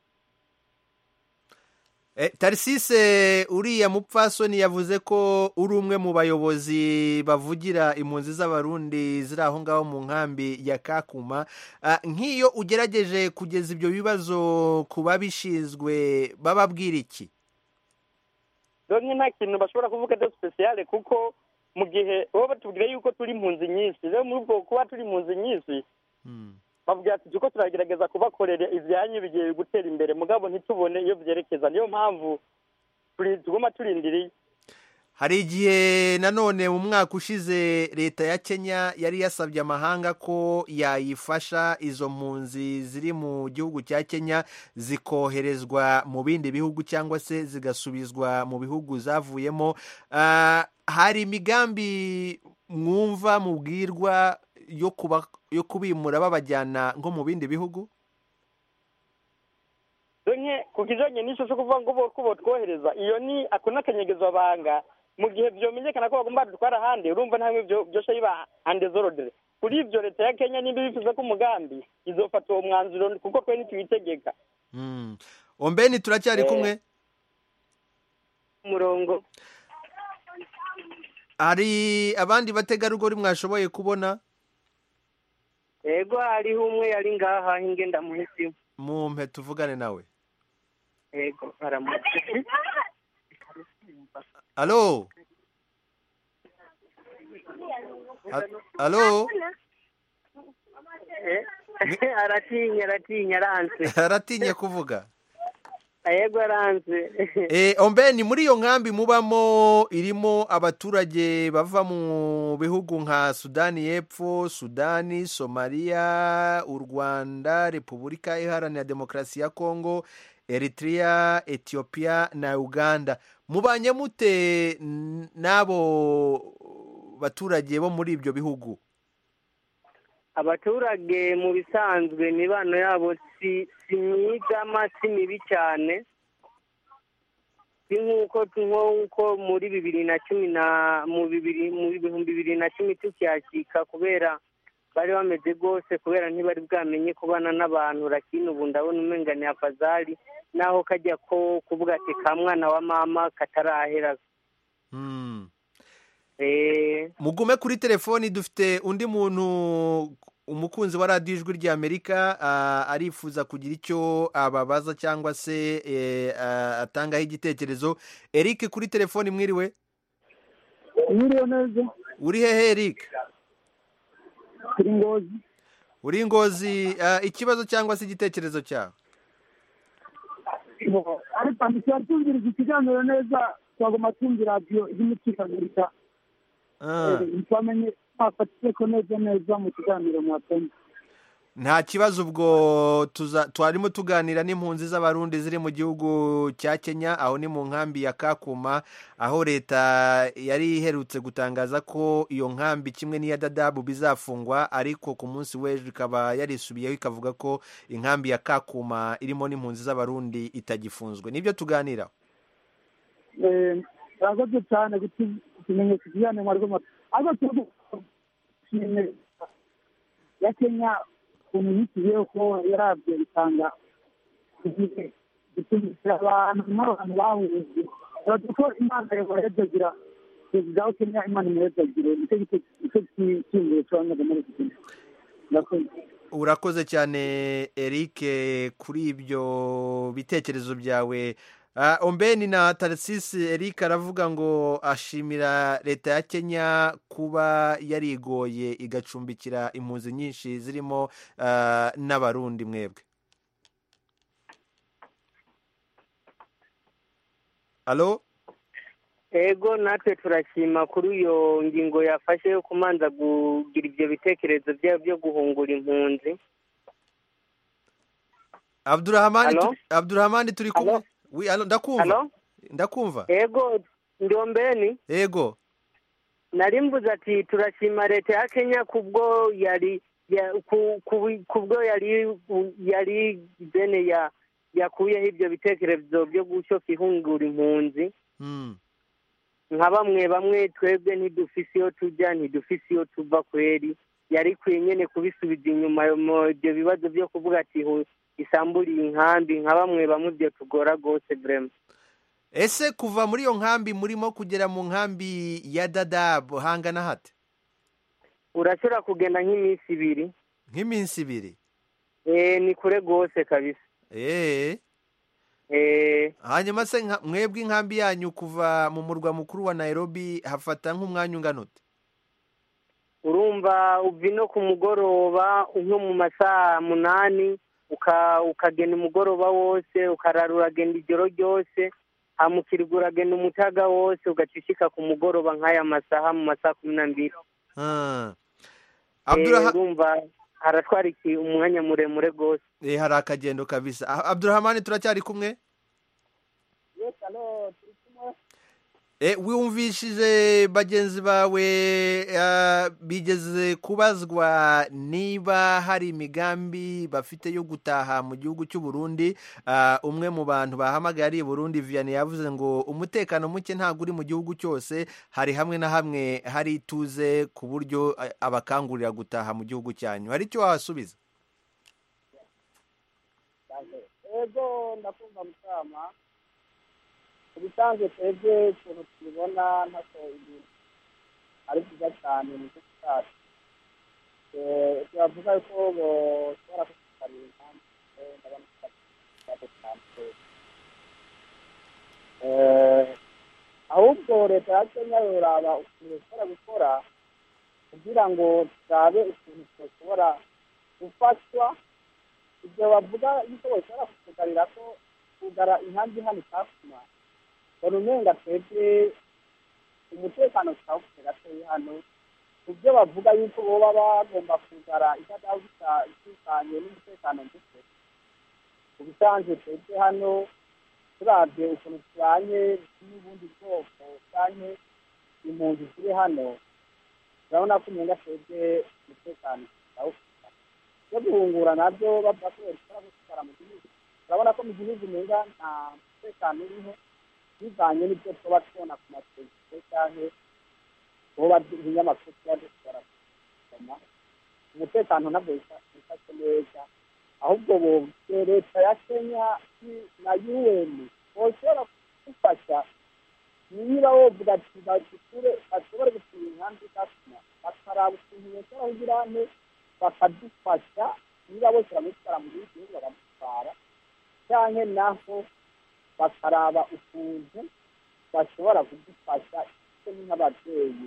Eh, Tarisise, uriya mupfasoni yavuze ko uri umwe mu bayobozi bavugira impunzi z'abarundi ziri aho ngaho mu nkambi ya Kakuma. Uh, nk'iyo ugerageje kugeza ibyo bibazo ku babishinzwe bababwira iki? Donye nta kintu bashobora kuvuga de speciale, kuko mu gihe bo batubwira yuko turi impunzi nyinshi, rero muri ubwo kuba turi impunzi nyinshi mm. bavuga ati uko turagerageza kubakorera ivyanyu bigiye gutera imbere, mugabo ntitubone iyo byerekeza, niyo mpamvu turi tugoma turindiriye. Hari igihe nanone mu mwaka ushize leta ya Kenya yari yasabye amahanga ko yayifasha izo mpunzi ziri mu gihugu cya Kenya zikoherezwa mu bindi bihugu cyangwa se zigasubizwa mu bihugu zavuyemo. Uh, hari imigambi mwumva mubwirwa yo kuba yo kubimura babajyana nko mu bindi bihugu? Donye kukijanye n'icyo cyo kuvuga ngo bo twohereza, iyo ni akona kanyegezo banga mu gihe byomenyekana ko bagomba dutwara hande, urumva ntamwe byo byosha yiba hande zorodere. Kuri ivyo leta ya Kenya nimba bifuza ko umugambi izofata uwo mwanzuro, kuko twe nitwitegeka. Mm. Ombeni turacyari kumwe murongo. Hari abandi bategarugori mwashoboye kubona? Ego hariho umwe yari ngaha ingenda muhisi. Mumpe tuvugane nawe. Ego aramutse. Allo? Allo? Eh, aratinya aratinya aranze. Aratinya kuvuga. Yego aranze. Eh, Ombeni, muri iyo nkambi mubamo irimo abaturage bava mu bihugu nka Sudani y'Epfo, Sudani, Somalia, u Rwanda, Repubulika Iharanira Demokarasi ya Kongo, Eritrea, Ethiopia na Uganda. Mubanye mute nabo baturage bo muri ibyo bihugu? Abaturage mu bisanzwe mibano yabo si si myiza si mibi cyane, si nk'uko nk'uko muri bibiri na cumi na mu bibiri mu bihumbi bibiri na cumi tukiyakika, kubera bari bameze rwose, kubera ntibari bwamenye kubana n'abantu. Lakini ubu ndabona umengane afazali naho kajya ko kuvuga ati ka mwana wa mama katarahera. Mm. eh mugume kuri telefoni dufite undi muntu umukunzi wa radiyo ijwi ry'Amerika uh, arifuza kugira icyo ababaza cyangwa se eh, uh, atangaho igitekerezo. Eric kuri telefoni mwiriwe? Mwiriwe neza. Uri hehe Eric? Uri Ngozi. Uri Ngozi, uh, ikibazo cyangwa se igitekerezo cyawe? Ariko nticyatubwira ikiganiro neza twagoma tumvira radio y'umutika Amerika. Ah. Twamenye afatike ko neza neza mu kiganiro mwatemye. Nta kibazo ubwo tuza twarimo tuganira n'impunzi z'abarundi ziri mu gihugu cya Kenya, aho ni mu nkambi ya Kakuma, aho leta yari iherutse gutangaza ko iyo nkambi kimwe n'iya Dadaab bizafungwa, ariko ku munsi w'ejo ikaba yarisubiyeho ikavuga ko inkambi ya Kakuma irimo n'impunzi z'abarundi itagifunzwe. Nibyo tuganiraho. Eh, ragoze cyane gutumenye kijyane mu rwego ariko tuvuga ya Kenya umuntu ko yarabye bitanga gutumisha abantu n'abantu bahuye ko Imana yabahezagira perezida wa Kenya, Imana imuhezagira nicyo icyo kintu cyangwa muri Kenya. Urakoze cyane Eric kuri ibyo bitekerezo byawe. Uh, Ombeni na Tarsisi, Eric aravuga ngo ashimira leta ya Kenya kuba yarigoye igacumbikira impunzi nyinshi zirimo uh, n'abarundi mwebwe. Allo? Ego natwe turashima kuri iyo ngingo yafashe yo kumanza kugira ibyo bitekerezo bya byo guhungura impunzi. Abdurrahman tu, Abdurrahman turi kumwe. Wi alo ndakumva. Ndakumva. Ego Ndombeni. Ego. Narimbuza ati turashima leta ya Kenya kubwo yari ya, ku, ku, kubwo yari yari bene ya yakuyeho ibyo bitekerezo byo gushoka ihungura impunzi. Mm. Nka bamwe bamwe twebwe ntidufise iyo tujya ntidufise iyo tuva kweri, yari kwenyene kubisubiza inyuma mu ibyo bibazo byo kuvuga ati isamburiye inkambi, nka bamwe bamwe byo tugora gose vraiment. Ese kuva muri iyo nkambi murimo kugera mu nkambi ya Dadaab hangana hate? Urashobora kugenda nk'iminsi ibiri. Nk'iminsi ibiri? Eh ni kure gose kabisa. Eh Eh hanyuma se mwebwe inkambi yanyu kuva mu murwa mukuru wa Nairobi hafata nk'umwanya ungana ute? Urumva uvino ku mugoroba nko mu masaha munani uka ukagenda umugoroba wose, ukararura agenda ijoro ryose, hamukirwa uragenda umutaga wose, ugacishika ku mugoroba nk'aya masaha mu masaha kumi n'abiri. Ah. Abdurrahman urumva haratwara iki umwanya muremure gose. Eh hari akagendo kabisa. Abdurrahman turacyari kumwe? Yes, hello, turi kumwe. Eh wumvishije bagenzi bawe uh, bigeze kubazwa niba hari imigambi bafite yo gutaha mu gihugu cy'u Burundi. Uh, umwe mu bantu bahamagariye Burundi Vianney yavuze ngo umutekano muke ntago uri mu gihugu cyose, hari hamwe na hamwe hari tuze ku buryo uh, abakangurira gutaha mu gihugu cyanyu. Hari icyo wasubiza? Ego ndakumva mutama. Ubisanzwe twebwe ukuntu tubibona ntako ibintu ari byiza cyane mu gihugu cyacu. Turavuga ko bashobora kutukarira impamvu ndabona ko cyane. Ahubwo leta ya Kenya yoraba ukuntu ishobora gukora kugira ngo turabe ukuntu dushobora gufashwa. Ibyo bavuga yuko bashobora kutukarira ko kugara inkambi hano Kakuma, urumenga twebwe umutekano twawufite gatoya hano, kubyo bavuga yuko boba bagomba kugara Dadaab isukanye n'umutekano muke. Ubisanzwe twebwe hano turavye ukuntu tubanye n'ubundi bwoko cyane impunzi ziri hano, urabona ko umenga twebwe umutekano twawufite. Yo guhungura nabyo bavuga ko bashobora gukora mu gihugu, urabona ko mu gihugu umenga nta mutekano uriho, bivanye n'ibyo tuba tubona ku mateleviziyo cyangwa boba ibinyamakuru tuba dukora. Umutekano nabwo wifashe neza, ahubwo bo leta ya Kenya na U N boshobora gufasha niba wovuga ati bashobore bashobora kugira ane bakadufasha niba bose baramutwara mu gihugu baramutwara cyangwa naho bakaraba ukuntu bashobora kudufasha nk'ababyeyi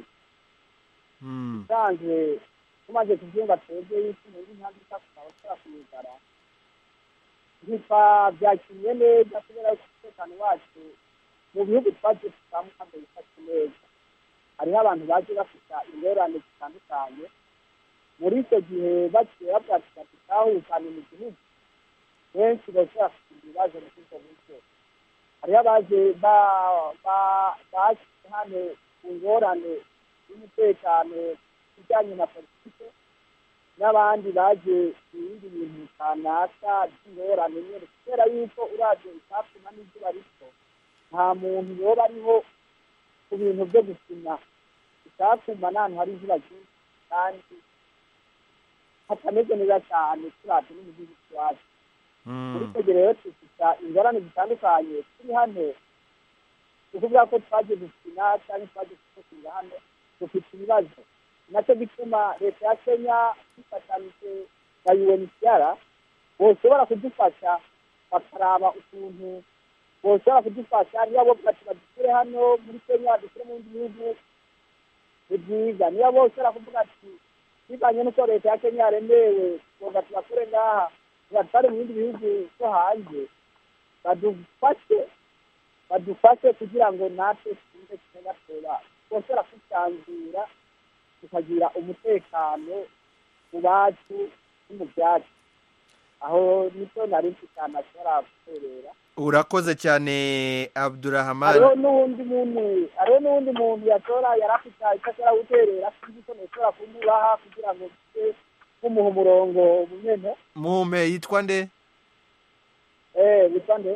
usanzwe tumaze kubyumva twebwe yuko muri ntabwo bashobora kuyigara ntitwabyakiriye neza kubera ko umutekano wacu mu bihugu twagiye dusanga kandi bifashe neza hariho abantu baje bafite ingorane zitandukanye muri icyo gihe bagiye babwatira tutahukane mu gihugu benshi bashobora kugira ibibazo muri ibyo buryo hariho abaje bashyize hano ku ngorane y'umutekano bijyanye na politiki n'abandi baje ibindi bintu kanaka by'ingorane nyine kubera yuko uravye icyatuma n'ibyo bariko nta muntu yoba ariho ku bintu byo gukina icyatuma n'ahantu hari izuba ryinshi kandi hatameze neza cyane turavye no mu gihugu cyacu muri icyo gihe rero dufite ingorane zitandukanye turi hano tukuvuga ko twaje gukina cyangwa twaje gusohokera hano dufite ibibazo nacyo gituma leta ya kenya ifatanyije na U N H C R boshobora kudufasha bakaraba ukuntu boshobora kudufasha niba bo badushyire hano muri kenya dushyire mu bindi bihugu ni byiza niba boshobora kuvuga ati bivanye n'uko leta ya kenya yaremewe ngoga tubakure ngaha tubatware mu bindi bihugu byo hanze badufashe badufashe kugira ngo natwe twumve kenya tweba boshobora kwisanzura tukagira umutekano mu bacu no mu byacu aho niko nari mfitana ashobora guterera urakoze cyane Abdurrahman hariho n'uwundi muntu hariho n'uwundi muntu yashobora yari afite icyo ashobora guterera sinzi ko nashobora kumubaha kugira ngo tujye kumuha umurongo nyene mume yitwa nde eh yitwa nde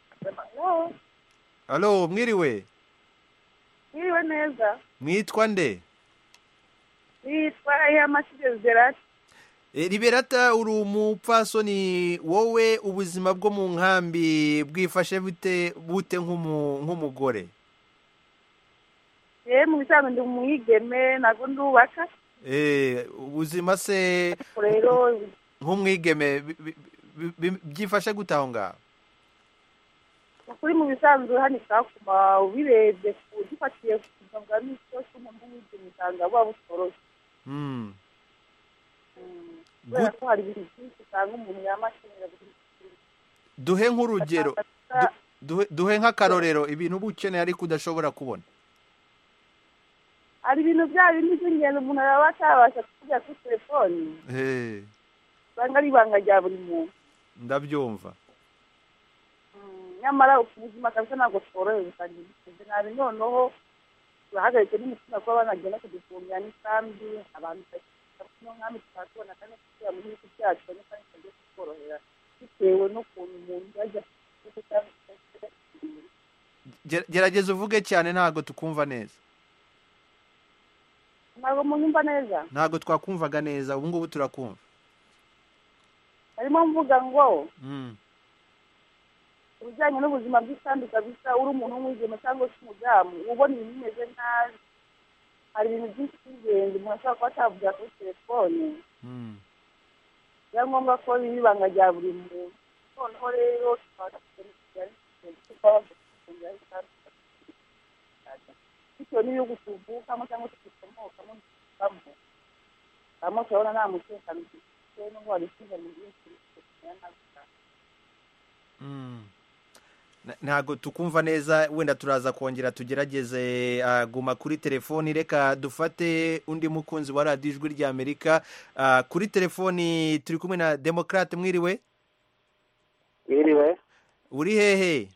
Allo mwiriwe mwiriwe neza mwitwa nde yitwa Yamasije Zerati Liberata uri umupfasoni wowe ubuzima bwo mu nkambi bwifashe bute bute nk'umugore eh mu bisanzwe ndi umwigeme nago ndubaka eh ubuzima se rero nk'umwigeme byifashe gute aho ngaho kuri mu bisanzwe hano kakuma ubirebye kudufatiye kuvuga n'icyo cy'umuntu w'igeme cyangwa waba utoroshye mm duhe nk'urugero duhe nk'akarorero ibintu uba ukeneye ariko udashobora kubona hari ibintu bya bindi by'ingenzi umuntu araba atabasha kuvuga kuri telefoni usanga ari ibanga rya buri muntu ndabyumva nyamara ubuzima kabisa ntabwo tworohewe kandi bimeze nabi noneho turahagaritse n'umutima kuba banagenda kudufumbira n'isambi abantu nk'amwe tukatubona kandi kugira mu gihugu cyacu kandi tugiye kutworohera bitewe n'ukuntu umuntu yajya gerageza uvuge cyane ntabwo tukumva neza ntabwo munyumva neza ntabwo twakumvaga neza ubu ngubu turakumva harimo mvuga ngo ubujyanye n'ubuzima bw'isambi kabisa uri umuntu w'umwigeme cyangwa se umudamu ubona ibintu bimeze nabi hari ibintu byinshi by'ingenzi umuntu ashobora kuba atavugira kuri telefone biba ngombwa ko biba ibanga rya buri muntu noneho rero bitewe n'ibihugu tuvukamo cyangwa se dukomokamo dukamo hamwe turabona nta mutekano dufite n'ubwo wari usize mu gihugu ntabwo tukumva neza wenda turaza kongera tugerageze guma kuri telefoni reka dufate undi mukunzi wa radiyo ijwi rya Amerika kuri telefoni turi kumwe na Demokrate mwiriwe mwiriwe uri hehe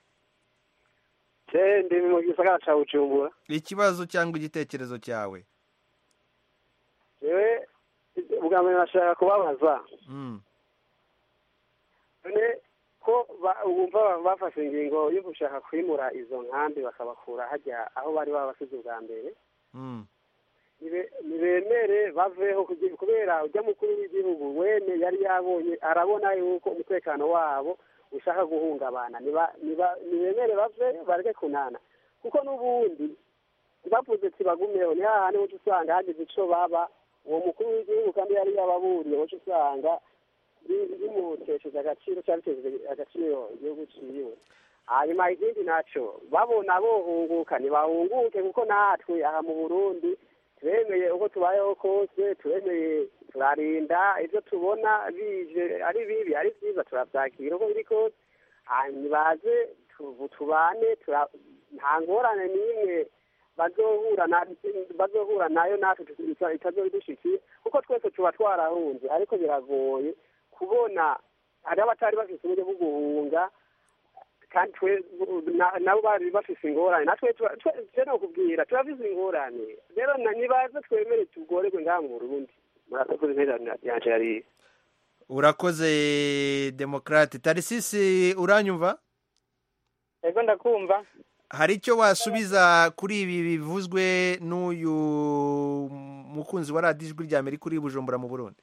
je ndi mu gisagara ca Bujumbura ikibazo cyangwa igitekerezo cyawe jewe ubwa mbere nashaka kubabaza mm none ko bumva bafashe ingingo yo gushaka kwimura izo nkambi bakabakura hajya aho bari babasize ubwa mbere nibemere baveho kubera ujya mukuru w'igihugu wene yari yabonye arabona yuko umutekano wabo ushaka guhungabana nibemere bave bareke kunana kuko n'ubundi bavuze ati bagumeho ni hahandi uca usanga hagize ico baba uwo mukuru w'igihugu kandi yari yababuriye wacu usanga bimutesheje agaciro cyangwa bitesheje agaciro igihugu ciwe. Hanyuma ikindi naco babona bohunguka ntibahunguke kuko natwe aha mu Burundi turemeye uko tubayeho kose, turemeye turarinda ibyo tubona bije ari bibi ari byiza turabyakira uko biri kose. Nibaze tubane, nta ngorane n'imwe bazohura na bazohura nayo natwe itazobidushikiye kuko twese tuba twarahunze, ariko biragoye kubona hari abatari bafite uburyo bwo guhunga kandi nabo bari bafise ingorane, natwe no kubwira turafise ingorane. Rero nibaze twemere tugorerwe ngaha mu Burundi. Murakoze intererano yanje yari. Urakoze Demokrate. Tarisisi uranyumva? Ego ndakumva. Hari icyo wasubiza kuri ibi bivuzwe n'uyu mukunzi wa radiyo ijwi rya Amerika uri Bujumbura mu Burundi?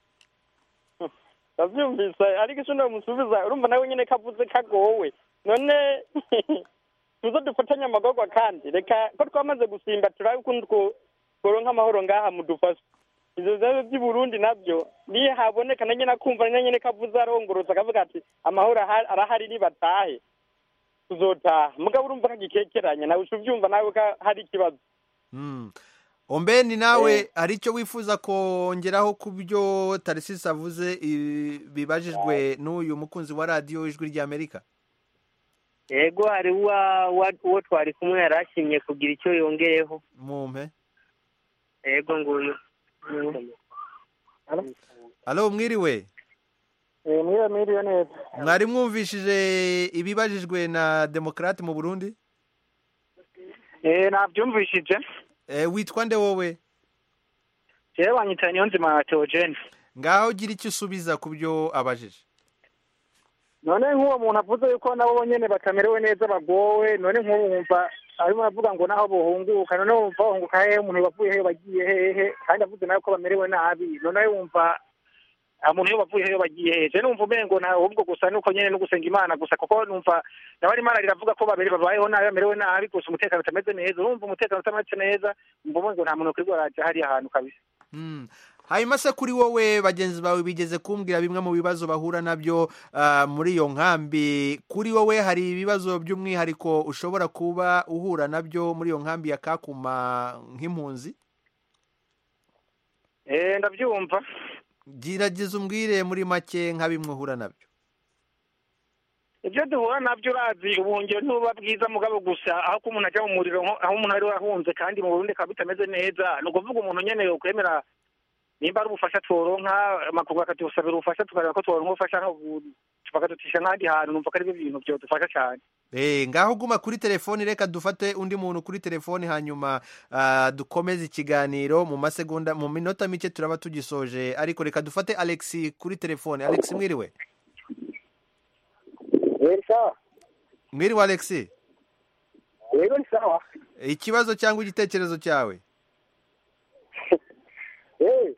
Ndabyumvise ariko icyo ndamusubiza urumva nawe nyine kavuze kagowe. None tuzo dufatanya amagorwa kandi reka ko twamaze gusimba turabe ukuntu tworonka amahoro ngaha mudufasha. Izo zabe by'i Burundi nabyo ni haboneka na nyine kumva na nyine kavuze arongorotsa akavuga ati amahoro arahari ni batahe tuzotaha. Mugabo urumva kagikekeranya nawe ubyumva nawe ka hari ikibazo. Mm. Ombeni nawe hari icyo wifuza kongeraho ku byo Tarisisi avuze bibajijwe n'uyu mukunzi wa radiyo ijwi rya Amerika? Ego hari uwo twari kumwe yarashimye kugira icyo yongeyeho. Mumpe. Ego nguyu. Halo mwiriwe? Eh mwiriwe mwiriwe neza. Mwari mwumvishije ibibajijwe na Demokrate mu Burundi? Eh nabyumvishije. Eh witwa nde wowe? Je banyita Niyonzima Theogene. Ngaho gira icyo usubiza ku byo abajije. None nk'uwo muntu avuze yuko nabo nyene batamerewe neza bagowe, none nk'ubu wumva arimo avuga ngo naho bohunguka, none wumva bahunguka hehe, umuntu bavuye hehe bagiye hehe, kandi avuze nawe ko bamerewe nabi. None wumva umuntu bavuye hehe bagiye hehe. Je numva umengo na ubwo gusa nuko nyene no gusenga Imana gusa, kuko numva nabari Imana riravuga ko babere babayeho nabi bamerewe nabi gusa umutekano utameze neza. Urumva umutekano utameze neza, umva ngo nta muntu kwigwa raje hari ahantu kabisa. Mm. Hanyuma se kuri wowe bagenzi bawe bigeze kumbwira bimwe mu bibazo bahura nabyo uh, muri iyo nkambi. Kuri wowe hari ibibazo by'umwihariko ushobora kuba uhura nabyo muri iyo nkambi ya Kakuma nk'impunzi? Eh ndabyumva. Girageza umbwire muri make nka bimwe uhura nabyo. Ibyo duhura nabyo urazi ubuhungiro ntuba bwiza mugabo gusa aho ko umuntu ajya mu muriro aho umuntu ari wahunze kandi mu Burundi kabita ameze neza. No kuvuga umuntu nyene yokwemera nimba ari ubufasha tworonka amakungu akatusabira ubufasha tukareba ko tworonka ubufasha tukatutisha n'andi hantu numva ko ari ibintu byo dufasha cyane. Eh ngaho guma kuri telefoni, reka dufate undi muntu kuri telefoni hanyuma uh, dukomeze ikiganiro mu masegonda mu minota mike turaba tugisoje, ariko reka dufate Alex kuri telefoni. Alex mwiriwe? Eh sawa. Mwiriwe Alex? Yego ni sawa. Ikibazo cyangwa igitekerezo cyawe? Eh.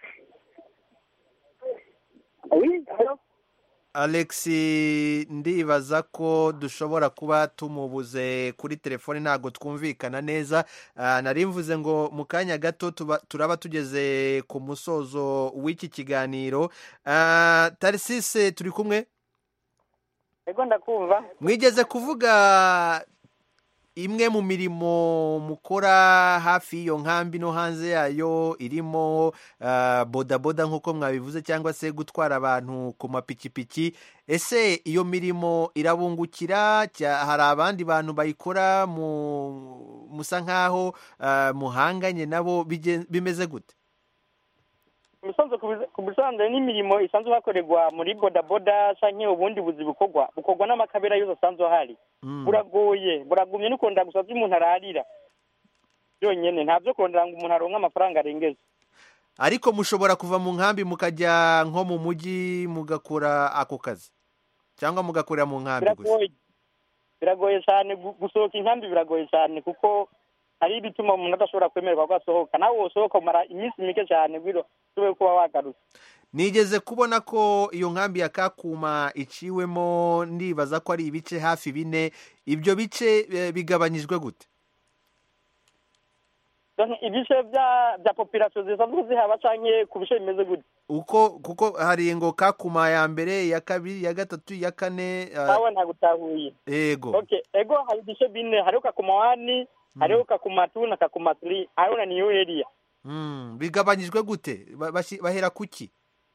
Oui, hello. Alex ndibaza ko dushobora kuba tumubuze kuri telefone, ntago twumvikana neza. Uh, nari mvuze ngo mu kanya gato tuba, turaba tugeze ku musozo w'iki kiganiro. Uh, Tarisisi turi kumwe? Ego ndakumva. Mwigeze kuvuga imwe mu mirimo mukora hafi y'iyo nkambi no hanze yayo irimo uh, boda boda nk'uko mwabivuze cyangwa se gutwara abantu ku mapikipiki. Ese iyo mirimo irabungukira? Hari abandi bantu bayikora mu musa nkaho uh, muhanganye nabo bimeze gute? Musanze ku bisanzwe n'imirimo isanzwe hakorerwa muri boda boda canke ubundi buzi bukorwa bukorwa n'amakabera yose asanzwe hari. Mm. Buragoye buragumye nuko ndagusaza umuntu ararira byonyene, ntavyo kurondera ngo umuntu aronka amafaranga arengeze. Ariko mushobora kuva mu nkambi mukajya nko mu muji mugakora ako kazi cyangwa mugakorera mu nkambi gusa? Biragoye cyane gusohoka inkambi, biragoye cyane kuko hari ibituma umuntu adashobora kwemererwa gusohoka. Nawe wosohoka umara iminsi mike cyane biro tube kuba wagarutse. Nigeze kubona ko iyo nkambi ya Kakuma iciwemo, ndibaza ko ari ibice hafi bine. Ibyo bice e, bigabanyijwe gute? ibice bya bya population zisanzwe zihaba canke ku bice bimeze gute uko kuko hari ngo Kakuma ya mbere ya kabiri ya gatatu ya kane sawa ntagutahuye ego okay ego hari ibice bine hariho Kakuma wani hariho Kakuma two na Kakuma three hariho na new area mm bigabanyijwe gute bahera kuki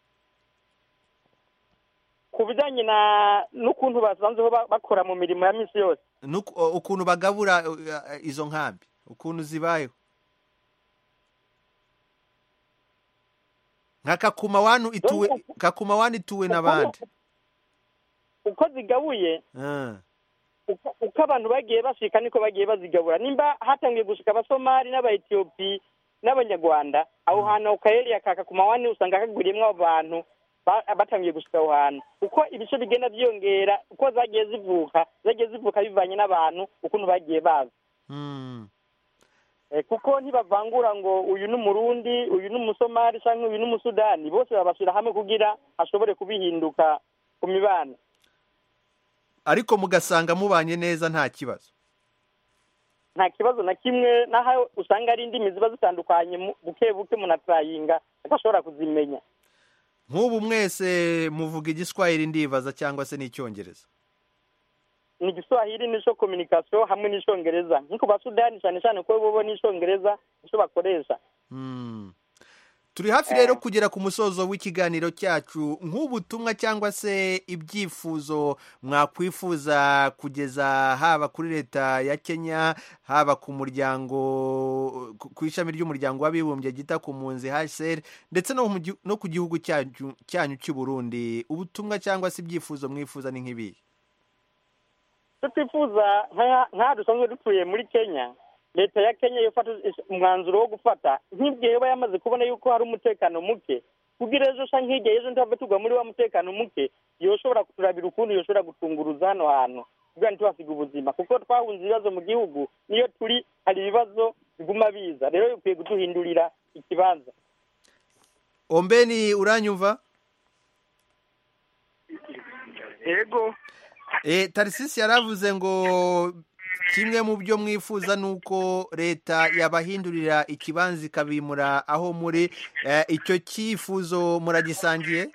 kubijanye na n'ukuntu basanzwe bakora mu mirimo ya misi yose ukuntu bagabura izo nkambi ukuntu zibayeho nka Kakuma wanu ituwe Kakuma wanu ituwe n'abandi uko zigabuye uko abantu bagiye bashika niko bagiye bazigabura nimba hatangiye gushika abasomali n'abaetiopi n'abanyarwanda aho hantu ukayeri ka Kakuma wanu usanga kaguriyemwo abantu batangiye gushika aho hantu uko ibice bigenda byongera uko zagiye zivuka zagiye zivuka bivanye n'abantu ukuntu bagiye baza mm. e, kuko ntibavangura ngo uyu n'umurundi uyu n'umusomali cyangwa uyu n'umusudani bose babashira hamwe kugira ashobore kubihinduka ku mibano ariko mugasanga mubanye neza nta kibazo nta kibazo na kimwe naho usanga ari indimi ziba zitandukanye buke buke munatrayinga akashobora kuzimenya nk'ubu mwese muvuga igiswahili ndibaza cyangwa se n'icyongereza ni igiswahili n'icyo communication hamwe n'icyongereza nk'uko basudani cyane cyane ko bo n'icyongereza icyo bakoresha mm. turi hafi rero kugera ku musozo w'ikiganiro cyacu nk'ubutumwa cyangwa se ibyifuzo mwakwifuza kugeza haba kuri leta ya Kenya haba ku muryango ku ishami ry'umuryango w'abibumbye gita ku mpunzi H C R ndetse no ku gihugu cyanyu cy'u Burundi ubutumwa cyangwa se ibyifuzo mwifuza ni nk'ibi tutifuza nka dusanzwe dutuye muri Kenya leta ya Kenya yofata umwanzuro wo gufata nk'ibyo yoba yamaze kubona yuko hari umutekano muke kugira ejo sha nk'ige ejo ntave tugwa muri wa mutekano muke yoshobora kuturabira ukuntu yoshobora gutunguruza hano hantu kugira ntitwasiga ubuzima kuko twahunze ibibazo mu gihugu niyo turi hari ibibazo biguma biza rero yukwiye gutuhindurira ikibanza Ombeni uranyumva yego eh Tarisisi yaravuze ngo kimwe mu byo mwifuza nuko leta yabahindurira ikibanza ikabimura aho muri icyo cyifuzo muragisangiye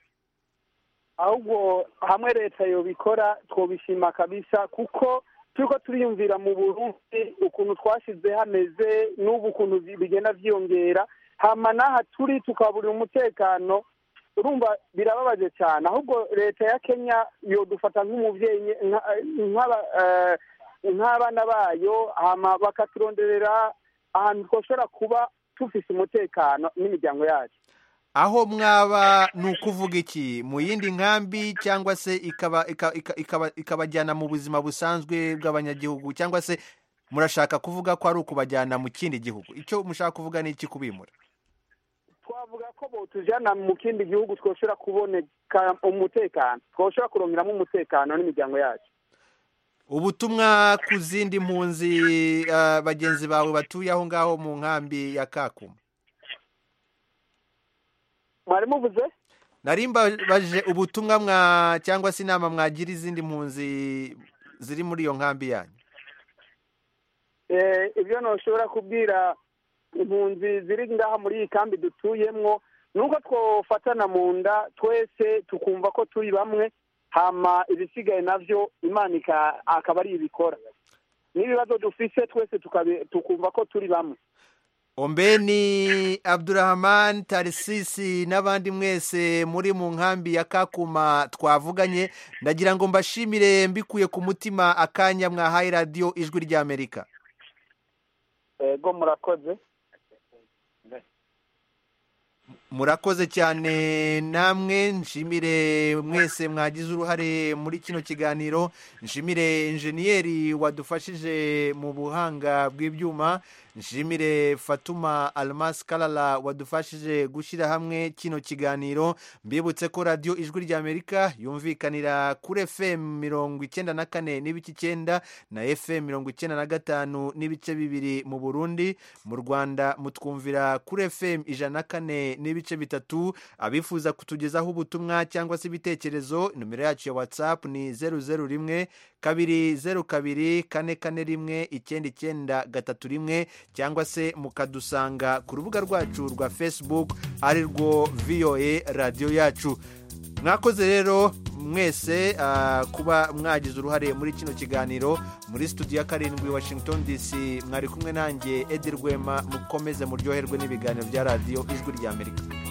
ahubwo hamwe leta yo bikora twobishima kabisa kuko turiko turiyumvira mu Burundi ukuntu twashize hameze n'ubu ukuntu bigenda vyongera hama naha turi tukaburira umutekano urumva birababaje cyane ahubwo leta ya Kenya yo dufata nk'umuvyeyi nk'aba nk'abana bayo hama bakaturonderera ahantu twoshobora kuba tufise umutekano n'imiryango yacu aho mwaba ni ukuvuga iki mu yindi nkambi cyangwa se ikaba ikabajyana mu buzima busanzwe bw'abanyagihugu cyangwa se murashaka kuvuga ko ari ukubajyana mu kindi gihugu icyo mushaka kuvuga ni iki kubimura twavuga ko botujana mu kindi gihugu twoshobora kuboneka umutekano twoshobora kurongeramo umutekano n'imiryango yacu ubutumwa ku zindi mpunzi bagenzi bawe batuye aho ngaho mu nkambi ya Kakuma mwari muvuze narimba baje ubutumwa mwa cyangwa se inama mwagira izindi mpunzi ziri muri iyo nkambi yanyu eh ibyo noshobora kubwira impunzi ziri ngaha muri iyi kambi dutuyemwo nuko twofatana mu nda twese tukumva ko turi bamwe hama ibisigaye navyo Imana akaba ari ibikora n'ibibazo dufise twese tukumva ko turi bamwe Ombeni Abdurrahman Tarisisi n'abandi mwese muri mu nkambi ya Kakuma twavuganye ndagira ngo mbashimire mbikuye ku mutima akanya mwahaye radio ijwi rya Amerika ego murakoze murakoze cyane namwe nshimire mwese mwagize uruhare muri kino kiganiro nshimire enjeniyeri wadufashije mu buhanga bw'ibyuma nshimire Fatuma Almas Kalala wadufashije gushyira hamwe kino kiganiro mbibutse ko radio ijwi rya Amerika yumvikanira kuri F M mirongo icyenda na kane n'ibice icyenda na F M mirongo icyenda na gatanu n'ibice bibiri mu Burundi mu Rwanda mutwumvira kuri F M ijana na kane n'ibice n'ibice bitatu. Abifuza kutugezaho ubutumwa cyangwa se ibitekerezo, nomero yacu ya WhatsApp ni zeru zeru rimwe kabiri zeru kabiri kane kane rimwe icyenda icyenda gatatu rimwe, cyangwa se mukadusanga ku rubuga rwacu rwa Facebook ari rwo V O A radiyo yacu. Mwakoze rero mwese uh, kuba mwagize uruhare muri kino kiganiro. Muri studio ya karindwi Washington D C mwari kumwe nanjye Edi Rwema. Mukomeze muryoherwe n'ibiganiro bya radiyo Ijwi ry'Amerika.